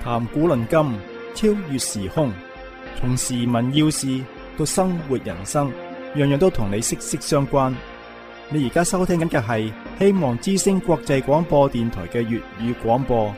談古論今，超越時空，從時聞要事到生活人生，樣樣都同你息息相關。你而家收聽緊嘅係希望之聲國際廣播電台嘅粵語廣播。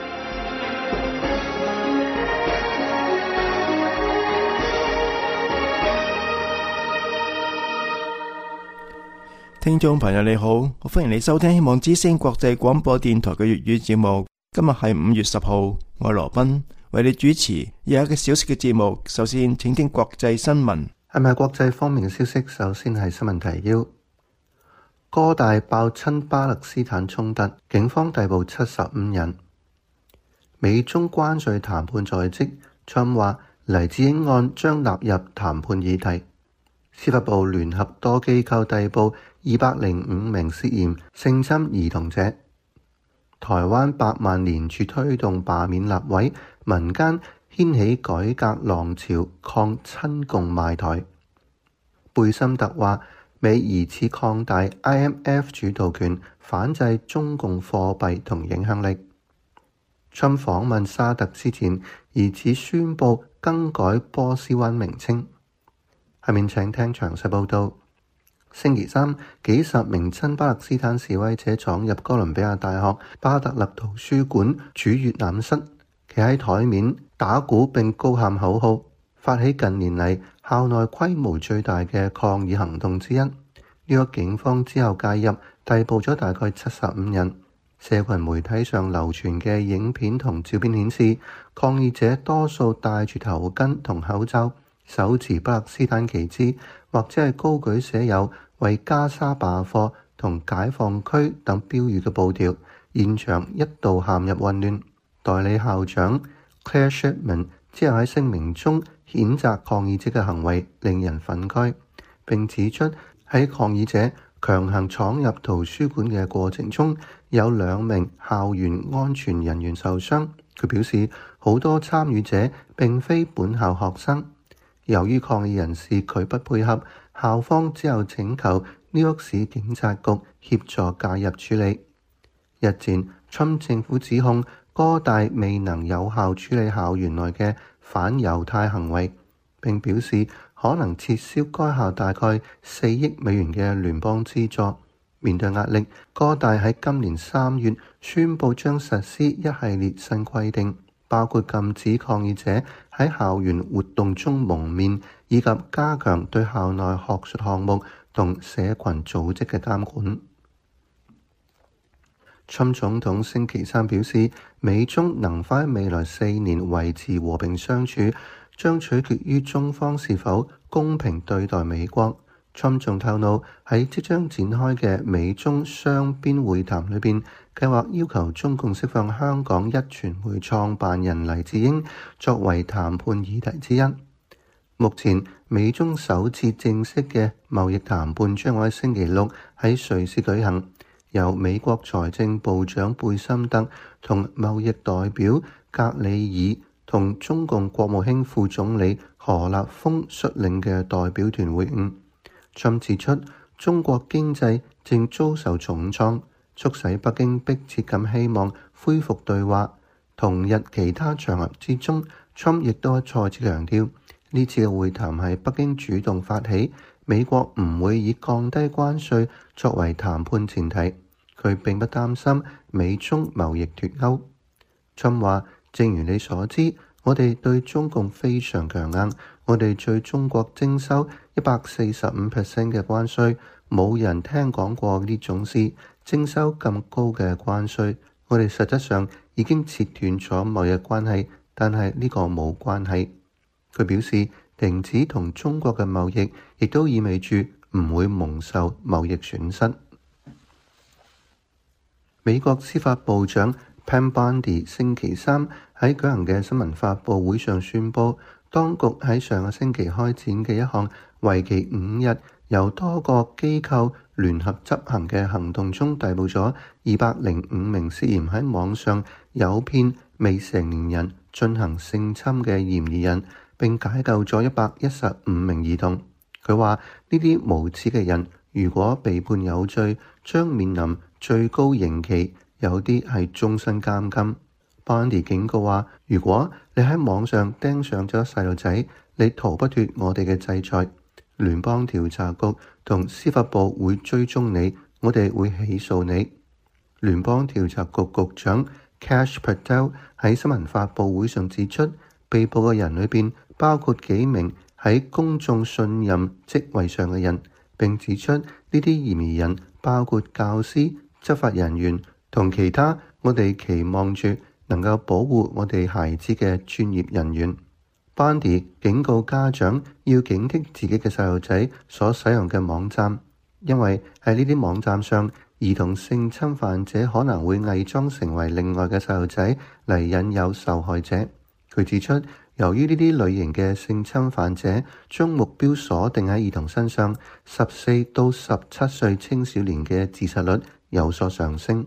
聽眾朋友你好，我歡迎你收聽希望之聲國際廣播電台嘅粵語節目。今日係5月10號，我係羅賓為你主持有一個小時嘅節目。首先請聽國際新聞。 係咪國際方面嘅消息？首先係新聞提要：哥大爆親巴勒斯坦衝突，警方逮捕75人。美中關稅談判在即，川普話黎智英案將納入談判議題。司法部聯合多機構逮捕205名涉嫌性侵兒童者。台灣百萬連署推動罷免立委，民間掀起改革浪潮，抗親共賣台。貝森特話美疑似擴大 IMF 主導權，反制中共貨幣同影響力。川普訪問沙特之前，疑似宣布更改波斯灣名稱。下面請聽詳細報道。星期三，幾十名親巴勒斯坦示威者闖入哥倫比亞大學巴特勒圖書館主閱覽室，企喺台面打鼓並高喊口號，發起近年嚟校內規模最大嘅抗議行動之一。呢個警方之後介入，逮捕咗大概75人。社群媒體上流傳嘅影片同照片顯示，抗議者多數戴住頭巾同口罩，手持巴勒斯坦旗幟，或者係高舉寫有為加沙罷課同解放區等標語嘅布條，現場一度陷入混亂。代理校長 Claire Shipman 之後喺聲明中譴責抗議者嘅行為令人憤慨，並指出喺抗議者強行闖入圖書館嘅過程中，有2名校園安全人員受傷。佢表示好多參與者並非本校學生。由於抗議人士拒不配合，校方之後請求紐約市警察局協助介入處理。日前，川普政府指控哥大未能有效處理校園內嘅反猶太行為，並表示可能撤銷該校大概4億美元嘅聯邦資助。面對壓力，哥大喺今年3月宣布將實施一系列新規定，包括禁止抗議者喺校園活動中蒙面，以及加強對校內學術項目同社群組織嘅監管。川普總統星期三表示，美中能否喺未來4年維持和平相處，將取決於中方是否公平對待美國。川普仲透露喺即將展開嘅美中雙邊會談裏邊，計劃要求中共釋放香港壹傳媒創辦人黎智英作為談判議題之一。目前美中首次正式嘅貿易談判將會喺星期六喺瑞士舉行，由美國財政部長貝森特同貿易代表格里爾同中共國務卿副總理何立峰率領嘅代表團會晤。川普指出，中國經濟正遭受重創，促使北京迫切咁希望恢復對話。同日其他場合之中，川普亦都再次強調，呢次嘅會談係北京主動發起，美國唔會以降低關稅作為談判前提。佢並不擔心美中貿易脫鈎。川普話，正如你所知，我哋對中共非常強硬，我哋對中國徵收145% 嘅關稅，冇人聽講過呢種事，徵收咁高嘅關稅。我哋實質上已經切斷咗貿易關係，但係呢個冇關係。佢表示，停止同中國嘅貿易，亦都意味住唔會蒙受貿易損失。美國司法部長 Pam Bondi 星期三喺舉行嘅新聞發佈會上宣布，當局喺上個星期開展嘅一項為期5日、由多個機構聯合執行嘅行動中，逮捕咗205名涉嫌喺網上誘騙未成年人進行性侵嘅嫌疑人，並解救咗115名兒童。佢話呢啲無恥嘅人，如果被判有罪，將面臨最高刑期，有啲係終身監禁。 Bondi 警告話，如果你喺網上盯上咗細路仔，你逃不脫我哋嘅制裁。聯邦調查局同司法部會追蹤你，我哋會起訴你。聯邦調查局局長 Kash Patel 喺新聞發佈會上指出，被捕嘅人裏邊包括幾名喺公眾信任職位上嘅人，並指出呢啲嫌疑人包括教師、執法人員同其他我哋期望住能夠保護我哋孩子嘅專業人員。Bondi 警告家長要警惕自己嘅細路仔所使用嘅網站，因為喺呢啲網站上，兒童性侵犯者可能會偽裝成為另外嘅細路仔嚟引誘受害者。佢指出，由於呢啲類型嘅性侵犯者將目標鎖定喺兒童身上，14到17歲青少年嘅自殺率有所上升。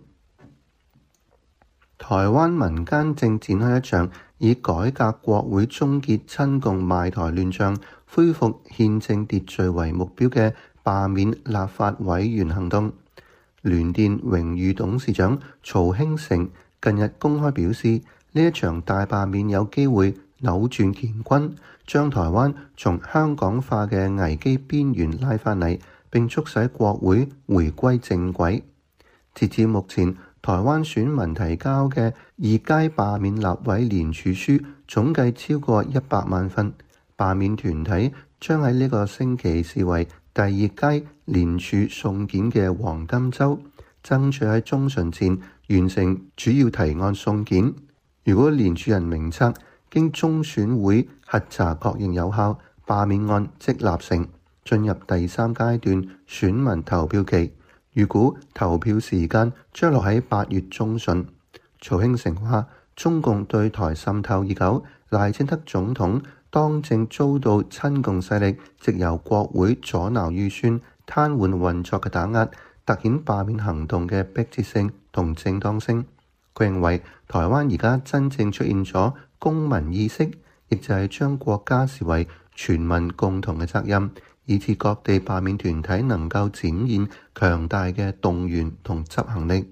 台灣民間正展開一場以改革國會、終結親共賣台亂象、恢復憲政秩序為目標嘅罷免立法委員行動。聯電榮譽董事長曹興誠近日公開表示，呢一場大罷免有機會扭轉乾坤，將台灣從香港化嘅危機邊緣拉返嚟，並促使國會回歸正軌。截至目前，台灣選民提交嘅二階罷免立委聯署書總計超過100萬份。罷免團體將喺呢個星期視為第二階聯署送件嘅黃金週，爭取喺中旬前完成主要提案送件。如果聯署人名冊經中選會核查確認有效，罷免案即立成，進入第3階段選民投票期。預估投票時間將落喺8月中旬。曹興誠話：中共對台滲透已久，賴清德總統當正遭到親共勢力藉由國會阻撓預算、癱瘓運作嘅打壓，凸顯罷免行動嘅迫切性同正當性。佢認為台灣而家真正出現咗公民意識，亦就係將國家視為全民共同嘅責任，以致各地罷免團體能夠展現強大嘅動員同執行力。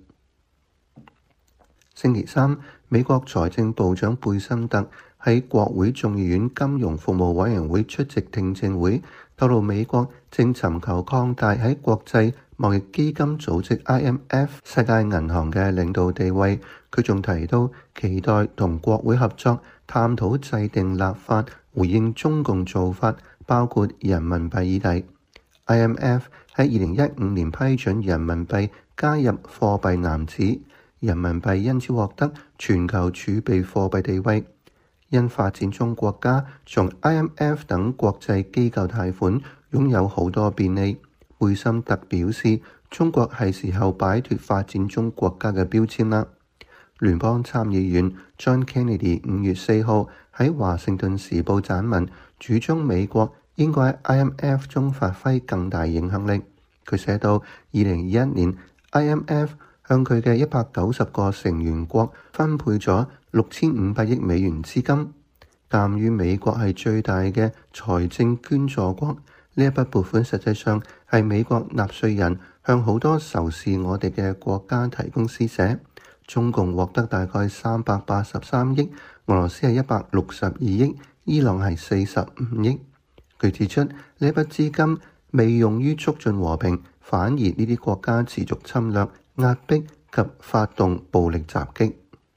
星期三，美國財政部長貝森特喺國會眾議院金融服務委員會出席聽證會，透露美國正尋求擴大喺國際貿易基金組織 IMF 世界銀行嘅領導地位。佢仲提到期待同國會合作，探討制定立法回應中共做法，包括人民幣議題。IMF 喺2015年批准人民幣加入貨幣籃子，人民幣因此獲得全球儲備貨幣地位。因發展中國家從 IMF 等國際機構貸款，擁有好多便利。貝森特表示，中國係時候擺脫發展中國家嘅標籤啦。聯邦參議員 John Kennedy 5月4號喺華盛頓時報撰文，主張美國應該喺 IMF 中發揮更大影響力。佢寫到，2021年 IMF 向佢嘅190個成員國分配咗6500億美元資金。鑑於美國係最大嘅財政捐助國，呢一筆撥款實際上係美國納稅人向好多仇視我哋嘅國家提供施捨。中共獲得大概383億，俄羅斯係162億，伊朗係45億。佢指出，呢一筆資金未用於促進和平，反而呢啲國家持續侵略、壓迫及發動暴力襲擊。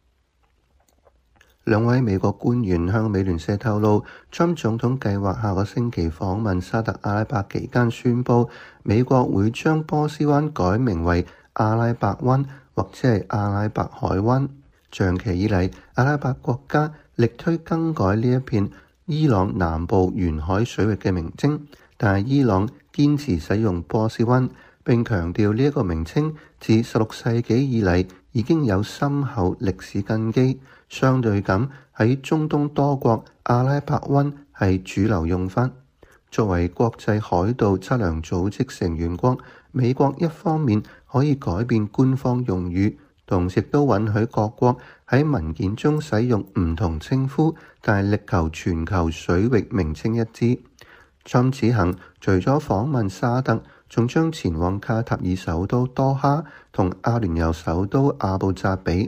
兩位美國官員向美聯社透露，Trump總統計劃下個星期訪問沙特阿拉伯期間宣布，美國會將波斯灣改名為阿拉伯灣或者係阿拉伯海灣。長期以嚟，阿拉伯國家力推更改呢一片伊朗南部沿海水域嘅名稱，但係伊朗堅持使用波斯灣，並強調呢一個名稱自16世紀以嚟已經有深厚歷史根基。相對咁，喺中東多國，阿拉伯灣係主流用法。作為國際海盜測量組織成員國，美國一方面可以改變官方用語，同時都允許各國喺文件中使用唔同稱呼，但係力求全球水域名稱一致。Trump此行除咗訪問沙特，仲將前往卡塔爾首都多哈同阿聯酋首都阿布扎比。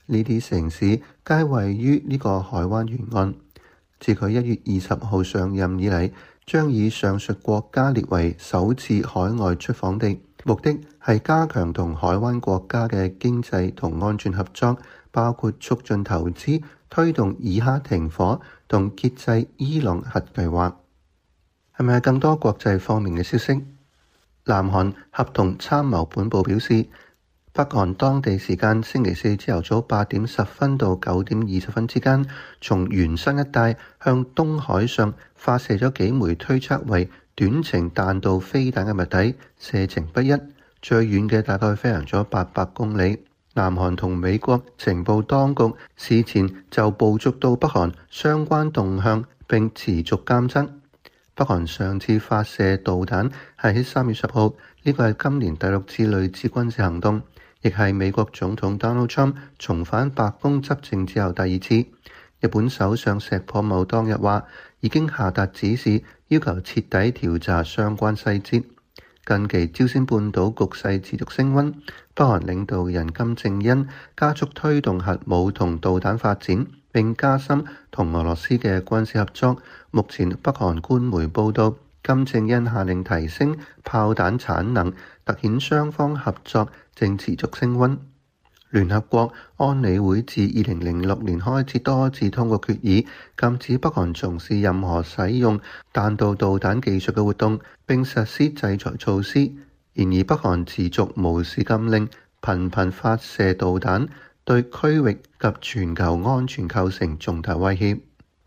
呢啲城市皆位於呢個海灣沿岸。自佢1月20號上任以嚟，將以上述國家列為首次海外出訪地，目的係加強同海灣國家嘅經濟同安全合作，包括促進投資、推動以哈停火同遏制伊朗核計劃。係咪更多國際方面嘅消息？南韓合同參謀本部表示，北韓當地時間星期四朝頭早8點10分到9點20分之間，從元山一帶向東海上發射咗幾枚推測為短程彈道飛彈嘅物體，射程不一，最遠嘅大概飛行咗800公里。南韓同美國情報當局事前就捕捉到北韓相關動向並持續監測。北韓上次發射導彈係喺3月10號，呢個係今年第6次類似軍事行動，亦係美國總統 Donald Trump 重返白宮執政之後第2次。日本首相石破茂當日話已經下達指示，要求徹底調查相關細節。近期朝鮮半島局勢持續升溫，北韓領導人金正恩加速推動核武同導彈發展，並加深同俄羅斯嘅軍事合作。目前北韓官媒報道，金正恩下令提升炮彈產能，凸顯雙方合作正持續升溫。聯合國安理會自2006年開始多次通過決議，禁止北韓從事任何使用彈道導彈技術嘅活動，並實施制裁措施。然而北韓持續無視禁令，頻頻發射導彈，對區域及全球安全構成重大威脅。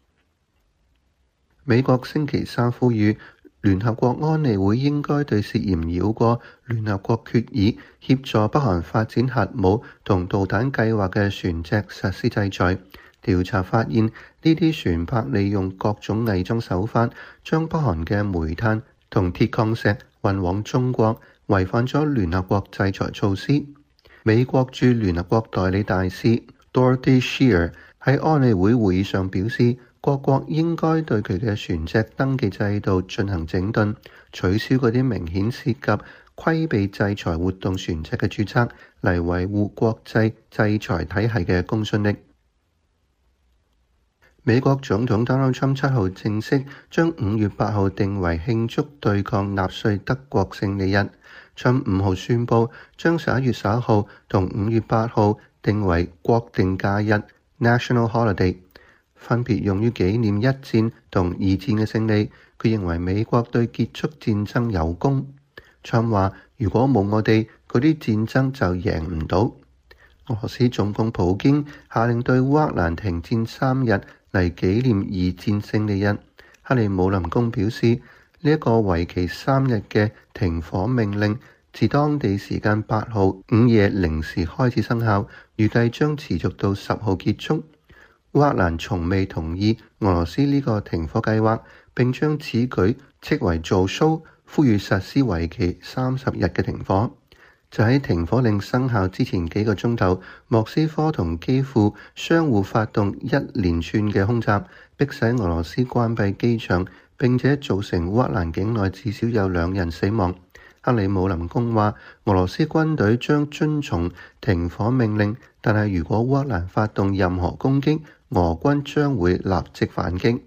美國星期三呼籲聯合國安理會應該對涉嫌繞過聯合國決議、協助北韓發展核武同導彈計劃嘅船隻實施制裁。調查發現，呢啲船舶利用各種偽裝手法，將北韓嘅煤炭同鐵礦石運往中國，違反咗聯合國制裁措施。美國駐聯合國代理大使 Dorothy Scheer 喺安理會會議上表示，各國應該對佢嘅船隻登記制度進行整頓，取消嗰啲明顯涉及規避制裁活動船隻嘅註冊，嚟維護國際制裁體系嘅公信力。美國總統 Donald Trump 7號正式將5月8號定為慶祝對抗納粹德國勝利日。Trump 5號宣布將11月11號同5月8號定為國定假日 National Holiday，分別用於紀念一戰同二戰嘅勝利。佢認為美國對結束戰爭有功。Trump 話：如果冇我哋，嗰啲戰爭就贏唔到。俄羅斯總統普京下令對烏克蘭停戰3日嚟紀念二戰勝利日。克里姆林宮表示，呢一個為期3日嘅停火命令，自當地時間8號午夜0時開始生效，預計將持續到10號結束。烏克蘭從未同意俄羅斯呢個停火計劃，並將此舉斥為做 show，呼籲實施為期30日嘅停火。就喺停火令生效之前幾個鐘頭，莫斯科同基輔相互發動一連串嘅空襲，迫使俄羅斯關閉機場，並且造成烏克蘭境內至少有2人死亡。克里姆林宮話，俄羅斯軍隊將遵從停火命令，但係如果烏克蘭發動任何攻擊，俄軍將會立即反擊。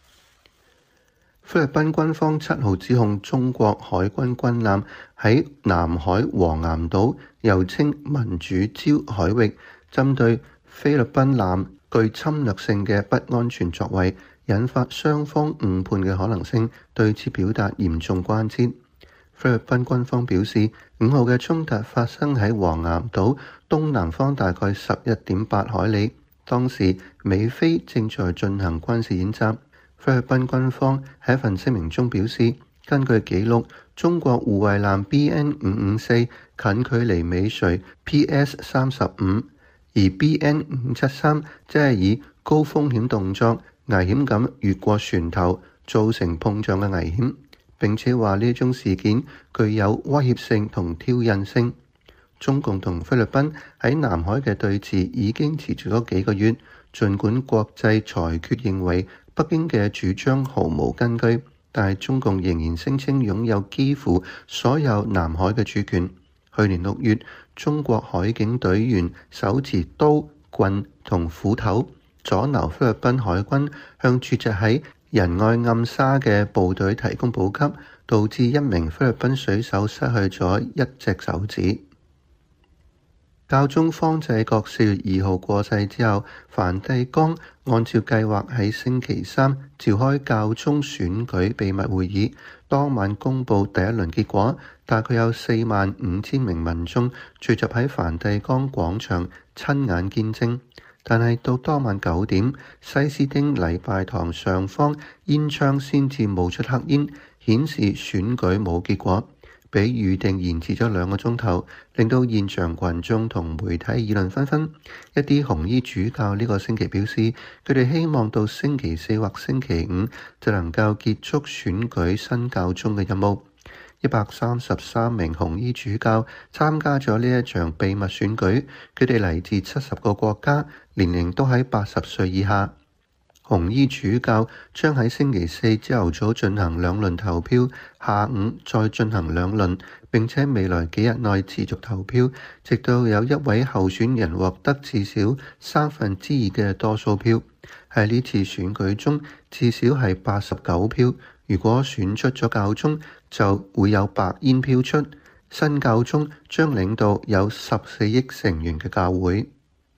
菲律賓軍方7號指控中國海軍軍艦喺南海黃岩島，又稱民主礁海域，針對菲律賓艦具侵略性嘅不安全作為，引發雙方誤判嘅可能性，對此表達嚴重關切。菲律賓軍方表示，5號嘅衝突發生喺黃岩島東南方大概11.8海里，當時美菲正在進行軍事演習。菲律賓軍方喺一份聲明中表示，根據記錄，中國護衛艦 BN554 近距離尾隨 PS35， 而 BN573 即係以高風險動作危險咁越過船頭，造成碰撞嘅危險。並且話呢種事件具有威脅性同挑釁性。中共同菲律賓喺南海嘅對峙已經持續咗幾個月，儘管國際裁決認為北京嘅主張毫無根據，但係中共仍然聲稱擁有幾乎所有南海嘅主權。去年6月，中國海警隊員手持刀棍同斧頭，阻撓菲律賓海軍向駐紮喺仁愛暗沙嘅部隊提供補給，導致一名菲律賓水手失去咗一隻手指。教宗方濟各4月2號過世之後，梵蒂岡按照計劃喺星期三召開教宗選舉秘密會議，當晚公佈第一輪結果，大概有45,000名民眾聚集喺梵蒂岡廣場親眼見證。但係到當晚9點，西斯丁禮拜堂上方煙窗先至冒出黑煙，顯示選舉冇結果，比預定延遲咗2個鐘頭，令到現場群眾同媒體議論紛紛。一啲紅衣主教呢個星期表示，佢哋希望到星期4或星期5就能夠結束選舉新教宗嘅任務。133名紅衣主教參加咗呢一場秘密選舉，佢哋嚟自70個國家，年齡都喺80歲以下。紅衣主教將喺星期4朝頭早進行2輪投票，下午再進行2輪，並且未來幾日內持續投票，直到有一位候選人獲得至少2/3嘅多數票。喺呢次選舉中，至少係89票。如果選出咗教宗，就會有白煙飄出。新教宗將領導有14億成員嘅教會。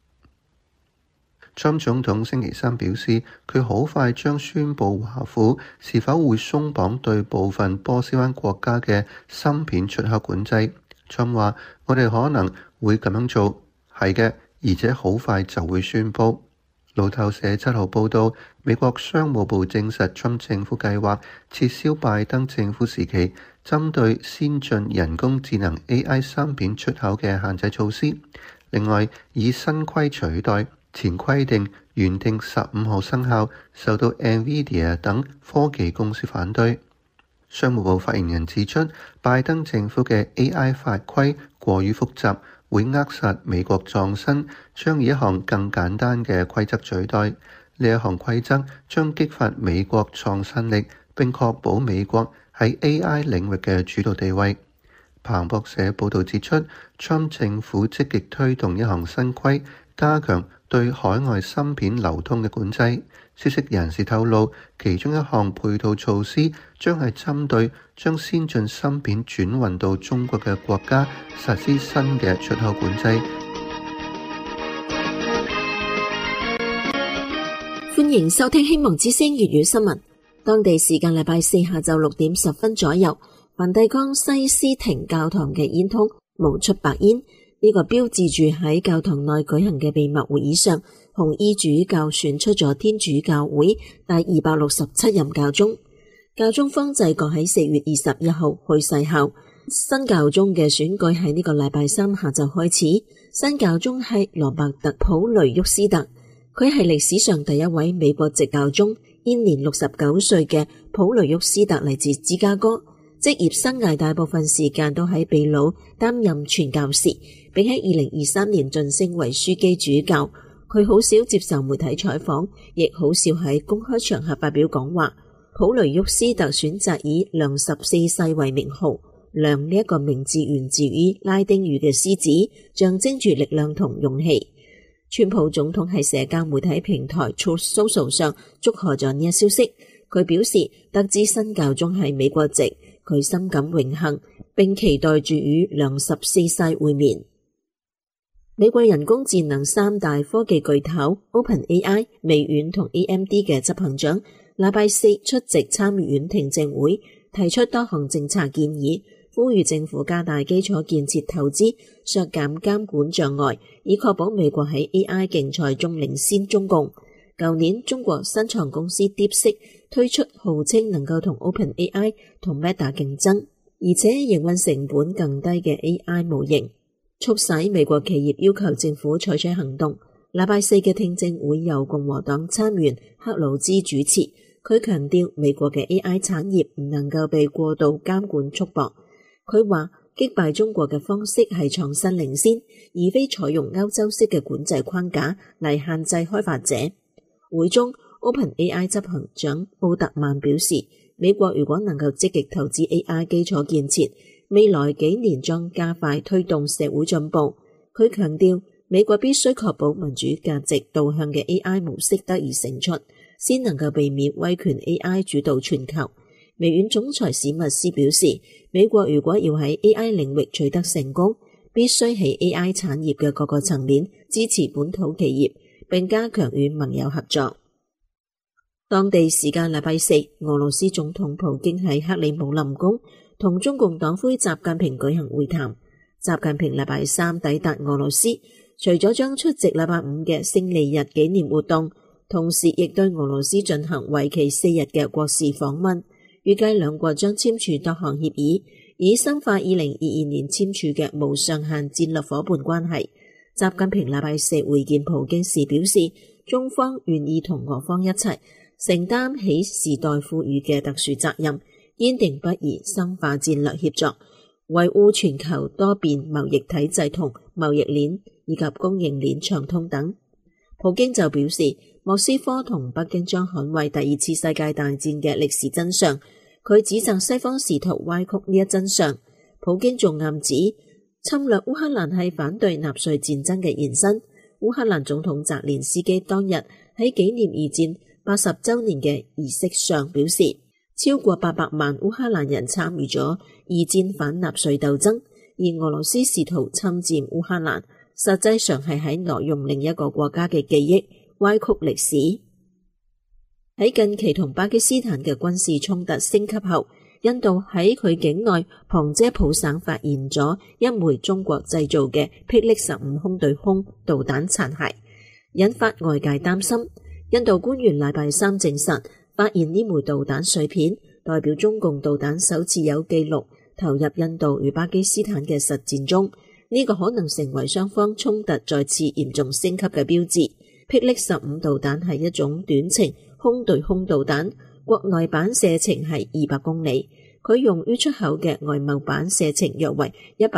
川普總統星期三表示，佢好快將宣佈華府是否會鬆綁對部分波斯灣國家嘅芯片出口管制。川普話：我哋可能會咁樣做，係嘅，而且好快就會宣佈。路透社7號報道，美國商務部證實，川普政府計劃撤銷拜登政府時期針對先進人工智能 AI 芯片出口嘅限制措施。另外，以新規取代前規定，原定15號生效，受到 NVIDIA 等科技公司反對。商務部發言人指出，拜登政府嘅 AI 法規過於複雜，會扼殺美國創新，將以一項更簡單嘅規則取代。呢一項規則將激發美國創新力，並確保美國喺 AI 領域嘅主導地位。彭博社報導指出，川普政府積極推動一項新規，加強對海外芯片流通嘅管制。消息人士透露，其中一項配套措施將係針對將先進芯片轉運到中國嘅國家實施新嘅出口管制。 歡迎收聽希望之聲粵語新聞。當地時間禮拜4下晝6點10分左右，梵蒂岡西斯廷教堂嘅煙囪冒出白煙。呢個標誌住喺教堂內舉行嘅秘密會議上，紅衣主教選出咗天主教會第267任教宗。教宗方濟各喺4月21號去世後，新教宗嘅選舉喺呢個禮拜3下晝開始。新教宗係羅伯特·普雷沃斯特，佢係歷史上第一位美國籍教宗。現年69歲嘅普雷沃斯特嚟自芝加哥，職業生涯大部分時間都喺秘魯擔任傳教士，並喺2023年晉升為樞機主教。佢好少接受媒體採訪，亦好少喺公開場合發表講話。普雷沃斯特選擇以良14世為名號，良呢一個名字源自於拉丁語嘅獅子，象徵住力量同勇氣。川普總統喺社交媒體平台 Truth Social 上祝賀咗呢一消息。佢表示得知新教宗係美國籍，佢深感榮幸，並期待住與良14世會面。美國人工智能3大科技巨頭 OpenAI、微軟同 AMD 嘅執行長禮拜4出席參議院聽證會，提出多項政策建議，呼籲政府加大基礎建設投資，削減監管障礙，以確保美國喺 AI 競賽中領先中共。舊年，中國新創公司 DeepSeek 推出號稱能夠同 OpenAI 同 Meta 競爭，而且營運成本更低嘅 AI 模型，促使美國企業要求政府採取行動。禮拜4嘅聽證會由共和黨參議員克魯茲主持，佢強調美國嘅 AI 產業唔能夠被過度監管束縛。佢話擊敗中國嘅方式係創新領先，而非採用歐洲式嘅管制框架嚟限制開發者。會中 OpenAI 執行長奧特曼表示，美國如果能夠積極投資 AI 基礎建設，未來幾年將加快推動社會進步。佢強調美國必須確保民主價值導向嘅 AI 模式得以勝出，先能夠避免威權 AI 主導全球。微軟總裁史密斯表示，美國如果要喺 AI 領域取得成功，必須喺 AI 產業嘅各個層面支持本土企業，並加強與盟友合作。當地時間禮拜四，俄羅斯總統普京喺克里姆林宮同中共黨魁習近平舉行會談。習近平禮拜三抵達俄羅斯，除咗將出席禮拜五嘅勝利日紀念活動，同時亦對俄羅斯進行為期4日嘅國事訪問。預計兩國將簽署多項協議，以深化2022年簽署嘅無上限戰略夥伴關係。習近平禮拜四會見普京時表示，中方願意同俄方一齊承擔起時代賦予嘅特殊責任，堅定不移深化戰略協作，維護全球多邊貿易體制同貿易鏈以及供應鏈暢通等。普京就表示，莫斯科同北京將捍衛第二次世界大戰嘅歷史真相。佢指責西方試圖歪曲呢一真相。普京仲暗指侵略烏克蘭係反對納粹戰爭嘅延伸。烏克蘭總統澤連斯基當日喺紀念二戰80週年嘅儀式上表示，超過800萬烏克蘭人參與咗二戰反納粹鬥爭，而俄羅斯試圖侵佔烏克蘭，實際上係喺挪用另一個國家嘅記憶，歪曲歷史。喺近期同巴基斯坦嘅軍事衝突升級後，印度喺佢境內旁遮普省發現咗一枚中國製造嘅霹靂15空對空導彈殘骸，引發外界擔心。印度官員禮拜三證實，發現呢枚導彈碎片代表中共導彈首次有記錄投入印度與巴基斯坦嘅實戰中，呢個可能成為雙方衝突再次嚴重升級嘅標誌。霹靂15導彈係一種短程空對空導彈，國內版射程係200公里，佢用於出口嘅外貿版射程約為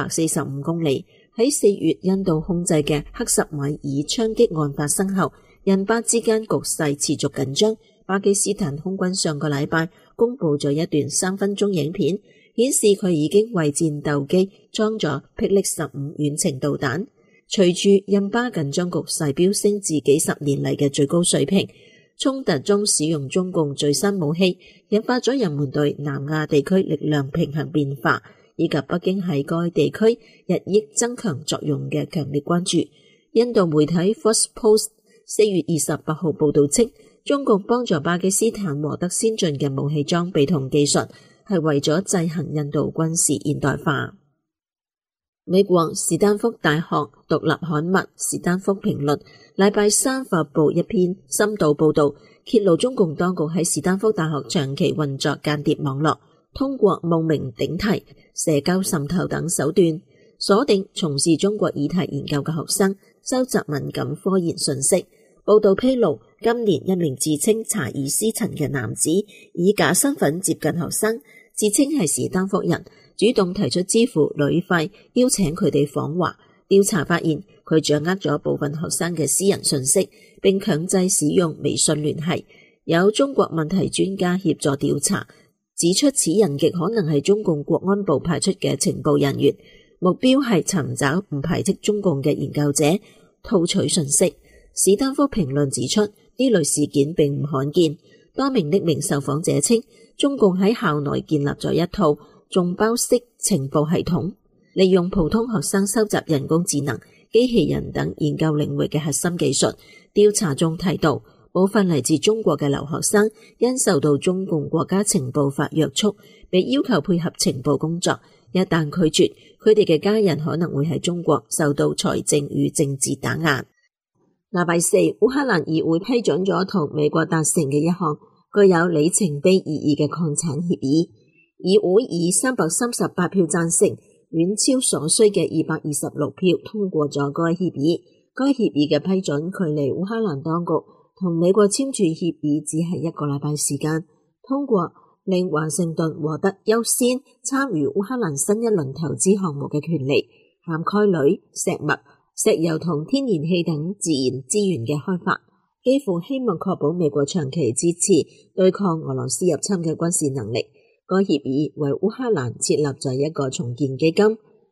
145公里。喺4月印度控制嘅克什米爾槍擊案發生後，印巴之間局勢持續緊張。巴基斯坦空軍上個禮拜公布咗一段3分鐘影片，顯示佢已經為戰鬥機裝咗霹靂15遠程導彈。隨住印巴緊張局勢飆升至幾十年嚟嘅最高水平，衝突中使用中共最新武器，引發咗人們對南亞地區力量平衡變化以及北京喺該地區日益增強作用嘅強烈關注。印度媒體 First Post 4月28號報道稱，中共幫助巴基斯坦獲得先進嘅武器裝備同技術，係為咗制衡印度軍事現代化。美國史丹福大學獨立刊物《史丹福評論》禮拜三發佈一篇深度報道，揭露中共當局喺史丹福大學長期運作間諜網絡，通過冒名頂替、社交滲透等手段，鎖定從事中國議題研究嘅學生，收集敏感科研信息。報道披露，今年一名自稱查爾斯陳嘅男子以假身份接近學生，自稱係史丹福人，主動提出支付旅費，邀請佢哋訪華。調查發現，佢掌握咗部分學生嘅私人信息，並強制使用微信聯繫。有中國問題專家協助調查，指出此人極可能係中共國安部派出嘅情報人員，目標係尋找唔排斥中共嘅研究者，套取信息。史丹福評論指出，呢類事件並唔罕見。多名匿名受訪者稱，中共喺校內建立咗一套眾包式情報系統，利用普通學生收集人工智能、機器人等研究領域嘅核心技術。調查中提到，部分嚟自中國嘅留學生因受到中共國家情報法約束，被要求配合情報工作。一旦拒絕，佢哋嘅家人可能會喺中國受到財政與政治打壓。禮拜四，烏克蘭議會批准咗同美國達成嘅一項具有里程碑意義嘅礦產協議。議會以338票贊成，遠超所需嘅226票通過咗該協議。該協議嘅批准距離烏克蘭當局同美國簽署協議只係1個禮拜時間。通過令華盛頓獲得優先參與烏克蘭新一輪投資項目嘅權利，涵蓋鋁、石墨、石油同天然氣等自然資源嘅開發，幾乎希望確保美國長期支持對抗俄羅斯入侵嘅軍事能力。該協議為烏克蘭設立咗一個重建基金，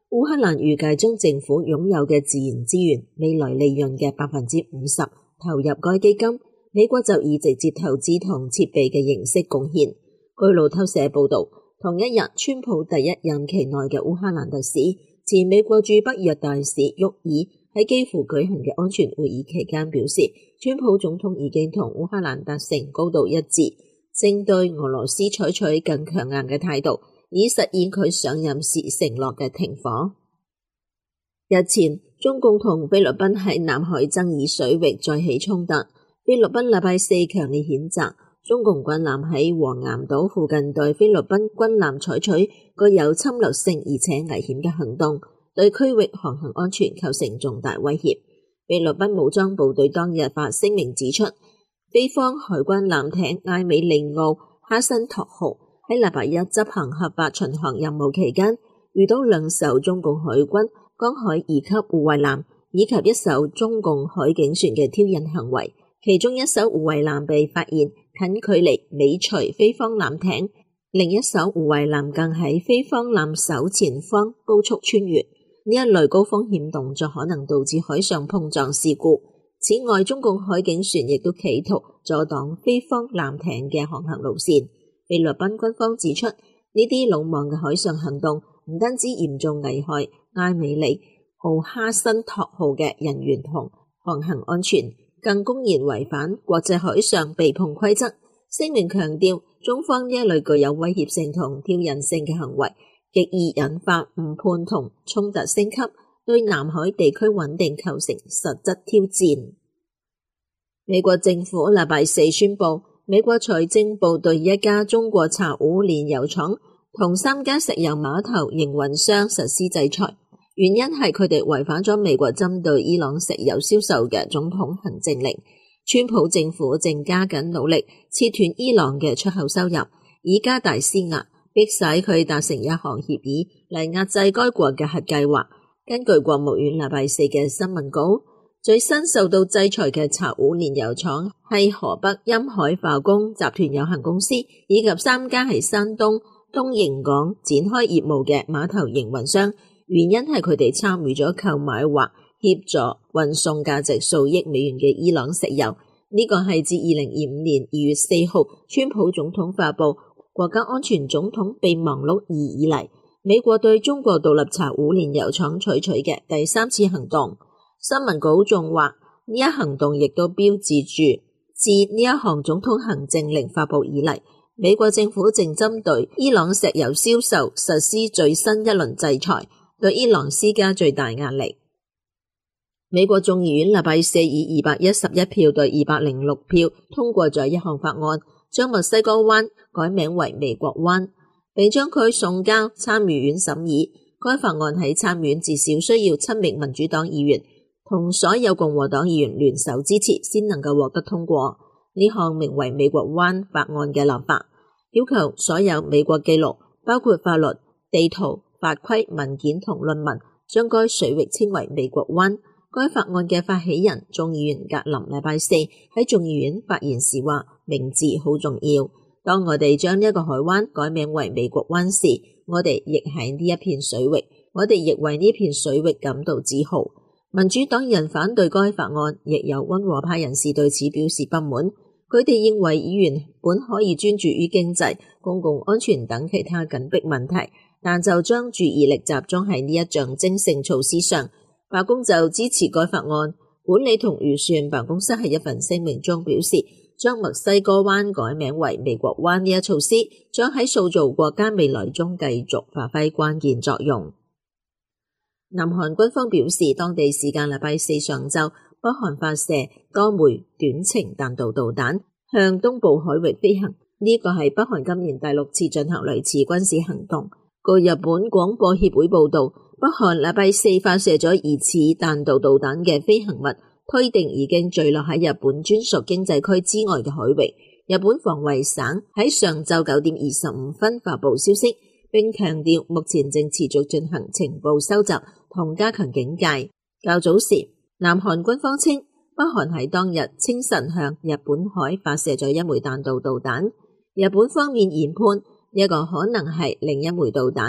烏克蘭預計將政府擁有嘅自然資源未來利潤嘅 50% 投入該基金，美國就以直接投資同設備嘅形式貢獻。據路透社報道，同一日，川普第一任期內嘅烏克蘭特使、前美國駐北約大使沃爾喺基輔舉行嘅安全會議期間表示，川普總統已經同烏克蘭達成高度一致，正對俄羅斯採取更強硬嘅態度，以實現佢上任時承諾嘅停火。日前，中共同菲律賓喺南海爭議水域再起衝突，菲律賓禮拜四強烈譴責中共軍艦喺黃岩島附近對菲律賓軍艦採取具有侵略性而且危險嘅行動，對區域航行安全構成重大威脅。菲律賓武裝部隊當日發聲明指出，菲方海軍艦艇艾美利奧哈辛托號喺禮拜一執行合法巡航任務期間，遇到2艘中共海軍江海2級護衛艦以及1艘中共海警船嘅挑釁行為，其中1艘護衛艦被發現近距離尾隨菲方艦艇，另1艘護衛艦更喺菲方艦首前方高速穿越。呢一類高風險動作可能導致海上碰撞事故。此外，中共海警船亦都企圖阻擋菲方艦艇嘅航行路線。菲律賓軍方指出，呢啲魯莽嘅海上行動唔單止嚴重危害艾美利奧哈辛托號嘅人員同航行安全，更公然違反國際海上避碰規則。聲明強調，中方呢一類具有威脅性同挑釁性嘅行為，極易引發誤判同衝突升級，對南海地區穩定構成實質挑戰。美國政府禮拜四宣布，美國財政部對一家中國查滬煉油廠同3家石油碼頭營運商實施制裁，原因係佢哋違反咗美國針對伊朗石油銷售嘅總統行政令。川普政府正加緊努力切斷伊朗嘅出口收入，以加大施壓，迫使佢達成一項協議嚟壓制該國嘅核計劃。根據國務院禮拜四嘅新聞稿，最新受到制裁嘅查滬煉油廠係河北陰海化工集團有限公司，以及3家喺山東東營港展開業務嘅碼頭營運商。原因係佢哋參與咗購買或協助運送價值數億美元嘅伊朗石油。呢個係自2025年2月4號川普總統發布國家安全總統備忘錄2以嚟，美國對中國獨立查滬煉油廠採取嘅第3次行動。新聞稿仲話，呢一行動亦都標誌住自呢一項總統行政令發布以嚟，美國政府正針對伊朗石油銷售實施最新一輪制裁，對伊朗施加最大壓力。美國眾議院禮拜四以211票對206票通過咗一項法案，將墨西哥灣改名為美國灣，並將佢送交參議院審議。該法案喺參院至少需要7名民主黨議員同所有共和黨議員聯手支持，先能夠獲得通過。呢項名為美國灣法案嘅立法，要求所有美國記錄，包括法律、地圖、法規、文件同論文，將該水域稱為美國灣。該法案嘅發起人眾議員格林禮拜四喺眾議院發言時話，名字好重要。當我哋將呢一個海灣改名為美國灣時，我哋亦喺呢一片水域，我哋亦為呢片水域感到自豪。民主黨人反對該法案，亦有溫和派人士對此表示不滿。佢哋認為議員本可以專注於經濟、公共安全等其他緊迫問題，但就將注意力集中喺呢一象徵性措施上。白宮就支持該法案。管理同預算辦公室喺一份聲明中表示，將墨西哥灣改名為美國灣呢一措施，將喺塑造國家未來中繼續發揮關鍵作用。南韓軍方表示，當地時間禮拜四上晝，北韓發射多枚短程彈道導彈向東部海域飛行，呢個係北韓今年第6次進行類似軍事行動。據日本廣播協會報道，北韓禮拜四發射咗疑似彈道導彈嘅飛行物，推定已經墜落喺日本專屬經濟區之外嘅海域。日本防衛省喺上晝9點25分發布消息，並強調目前正持續進行情報收集同加強警戒。較早時，南韓軍方稱北韓喺當日清晨向日本海發射咗一枚彈道導彈，日本方面研判一個可能係另一枚導彈。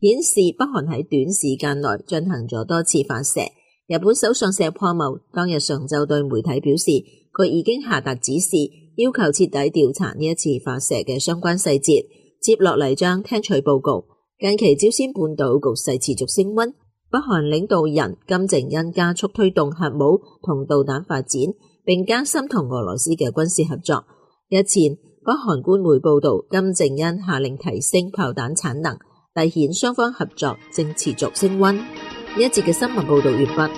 顯示北韓喺短時間內進行咗多次發射。日本首相石破茂當日上晝對媒體表示，佢已經下達指示，要求徹底調查呢一次發射嘅相關細節，接落嚟將聽取報告。近期朝鮮半島局勢持續升溫，北韓領導人金正恩加速推動核武同導彈發展，並加深同俄羅斯嘅軍事合作。日前，北韓官媒報道，金正恩下令提升炮彈產能，凸顯雙方合作正持續升溫。呢一節嘅新聞報道完畢。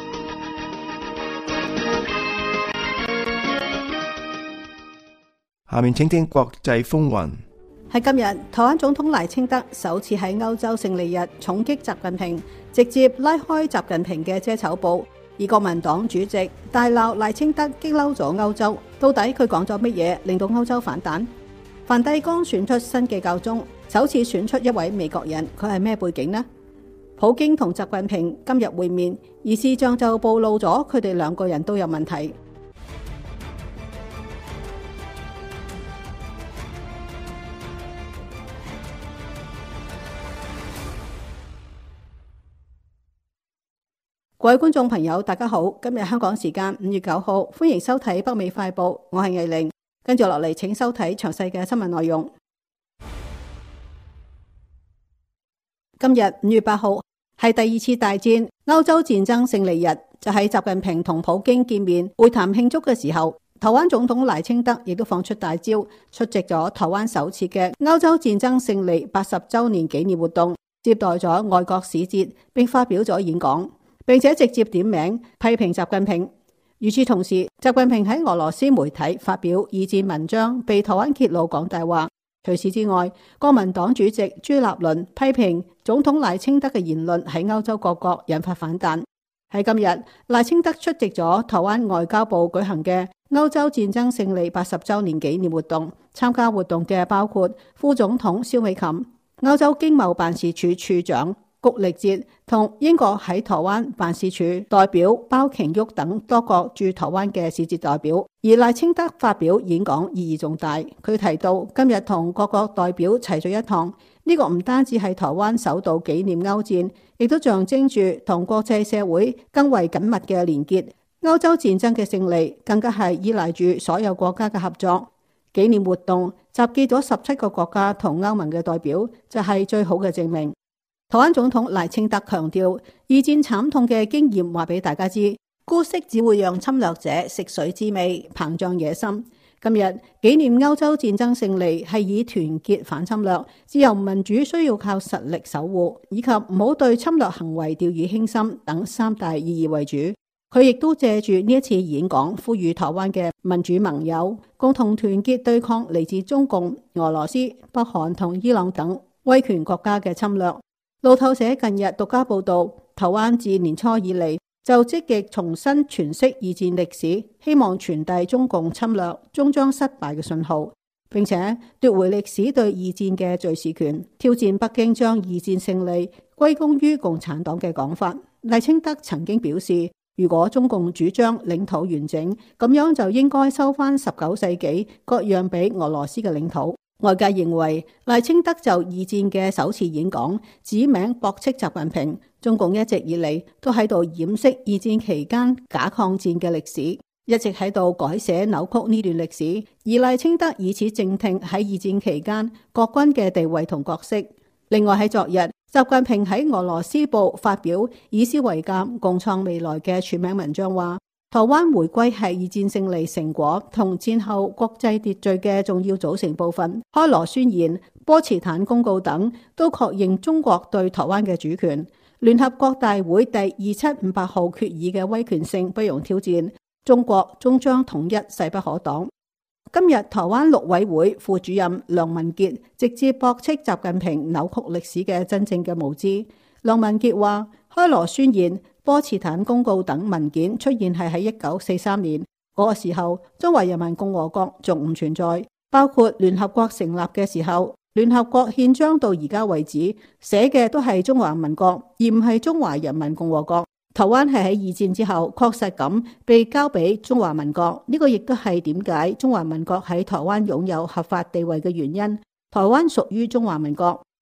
下面請聽國際風雲。 喺今日，台灣總統賴清德首次喺歐洲勝利日重擊習近平，直接拉開習近平嘅遮醜布。而國民黨主席大鬧賴清德激嬲咗歐洲，到底佢講咗乜嘢令到歐洲反彈？梵蒂岡選出新嘅教宗，首次選出一位美國人，佢係咩背景呢？普京同習近平今日會面，而事實就暴露咗佢哋兩個人都有問題。各位觀眾朋友，大家好，今日香港時間5月9號，歡迎收睇北美快報，我係藝玲，跟住落嚟請收睇詳細嘅新聞內容。今日5月8號係第二次大戰歐洲戰爭勝利日，就喺習近平同普京見面會談慶祝嘅時候，台灣總統賴清德亦都放出大招，出席咗台灣首次嘅歐洲戰爭勝利80週年紀念活動，接待咗外國使節，並發表咗演講，並且直接點名批評習近平。與此同時，習近平喺俄羅斯媒體發表二戰文章，被台灣揭露講大話。除此之外，國民黨主席朱立倫批評總統賴清德嘅言論喺歐洲各國引發反彈。喺今日，賴清德出席咗台灣外交部舉行嘅歐洲戰爭勝利80週年紀念活動，參加活動嘅包括副總統蕭美琴、歐洲經貿辦事處處長谷力哲同英國喺台灣辦事處代表包瓊旭等多國駐台灣嘅使節代表。而賴清德發表演講意義重大，佢提到今日同各國代表齊聚一堂，呢個唔單止係台灣首度紀念歐戰，亦都象徵住同國際社會更為緊密嘅連結。歐洲戰爭嘅勝利更加係依賴住所有國家嘅合作。紀念活動集結咗17個國家同歐盟嘅代表，就係最好嘅證明。台灣總統賴清德強調，二戰慘痛嘅經驗話俾大家知，姑息只會讓侵略者食水知味，膨脹野心。今日紀念歐洲戰爭勝利，係以團結反侵略、自由民主需要靠實力守護，以及唔好對侵略行為掉以輕心等3大意義為主。佢亦都借住呢一次演講，呼籲台灣嘅民主盟友共同團結對抗嚟自中共、俄羅斯、北韓同伊朗等威權國家嘅侵略。路透社近日獨家報道，台灣自年初以嚟就積極重新詮釋二戰歷史，希望傳遞中共侵略終將失敗嘅信號，並且奪回歷史對二戰嘅敘事權，挑戰北京將二戰勝利歸功於共產黨嘅講法。賴清德曾經表示，如果中共主張領土完整，咁樣就應該收返19世紀割讓俾俄羅斯嘅領土。外界認為賴清德就二戰嘅首次演講指名駁斥習近平，中共一直以嚟都喺度掩飾二戰期間假抗戰嘅歷史，一直喺度改寫扭曲呢段歷史，而賴清德以此正聽喺二戰期間國軍嘅地位同角色。另外喺昨日，習近平喺俄羅斯報發表以史為鑑，共創未來嘅署名文章話，台灣回歸係二戰勝利成果同戰後國際秩序嘅重要組成部分。開羅宣言、波茨坦公告等都確認中國對台灣嘅主權。聯合國大會第2758號決議嘅威權性不容挑戰，中國終將統一勢不可擋。今日台灣陸委會副主任梁文傑直接駁斥習近平扭曲歷史嘅真正嘅無知。梁文傑話，開羅宣言、波茨坦公告等文件出現係喺1943年，嗰個時候中華人民共和國仲唔存在，包括聯合國成立嘅時候，聯合國憲章到而家為止寫嘅都係中華民國，而唔係中華人民共和國。台灣係喺二戰之後確實咁被交俾中華民國，呢個亦都係點解中華民國喺台灣擁有合法地位嘅原因。台灣屬於中華民國。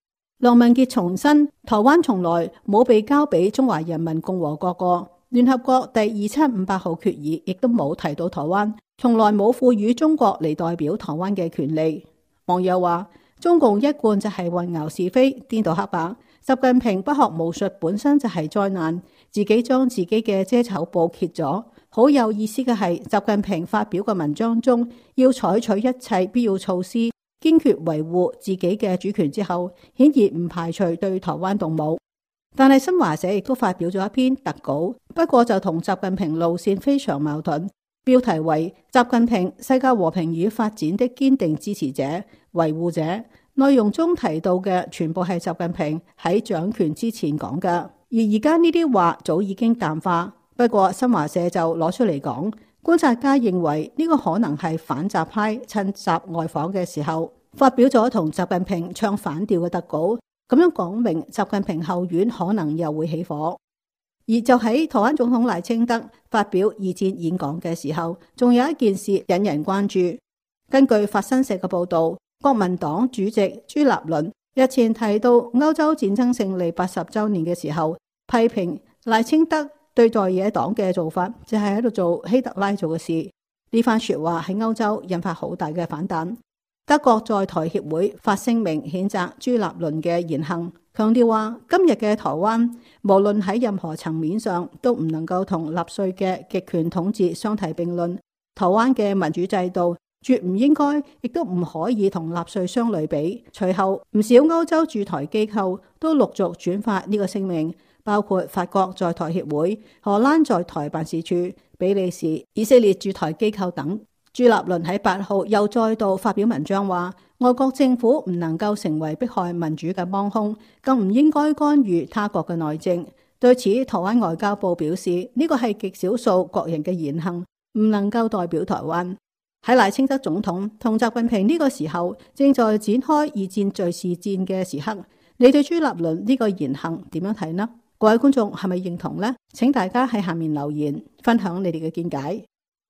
梁文傑重申，台灣從來冇被交俾中華人民共和國過，聯合國第2758號決議亦都冇提到台灣，從來冇賦予中國嚟代表台灣嘅權利。網友話，中共一貫就係混淆是非、顛倒黑白，習近平不學無術本身就係災難，自己將自己嘅遮醜布揭咗。好有意思嘅係，習近平發表嘅文章中要採取一切必要措施，堅決維護自己嘅主權之後，顯然唔排除對台灣動武。但係新華社亦都發表咗一篇特稿，不過就同習近平路線非常矛盾，標題為習近平世界和平與發展的堅定支持者、維護者。內容中提到嘅全部係習近平喺掌權之前講嘅，而而家呢啲話早已經淡化。不過新華社就攞出嚟講，觀察家認為呢個可能係反習派趁習外訪嘅時候發表咗同習近平唱反調嘅特稿，咁樣講明習近平後院可能又會起火。而就喺台灣總統賴清德發表二戰演講嘅時候，仲有一件事引人關注。根據法新社嘅報道，國民黨主席朱立倫日前提到歐洲戰爭勝利80週年嘅時候，批評賴清德對在野黨嘅做法就係喺度做希特拉做嘅事。呢番說話喺歐洲引發好大嘅反彈。德國在台協會發聲明譴責朱立倫嘅言行，強調話今日嘅台灣無論喺任何層面上都唔能夠同納粹嘅極權統治相提並論。台灣嘅民主制度絕唔應該，亦都唔可以同納粹相類比。隨後唔少歐洲駐台機構都陸續轉發呢個聲明，包括法國在台協會、荷蘭在台辦事處、比利時、以色列駐台機構等。朱立倫喺8號又再度發表文章話，外國政府唔能夠成為迫害民主嘅幫兇，更唔應該干預他國嘅內政。對此，台灣外交部表示，呢個係極少數國人嘅言行，唔能夠代表台灣。喺賴清德總統同習近平呢個時候正在展開二戰敘事戰嘅時刻，你對朱立倫呢個言行點樣睇呢？各位觀眾係咪認同呢？請大家喺下面留言分享你哋嘅見解。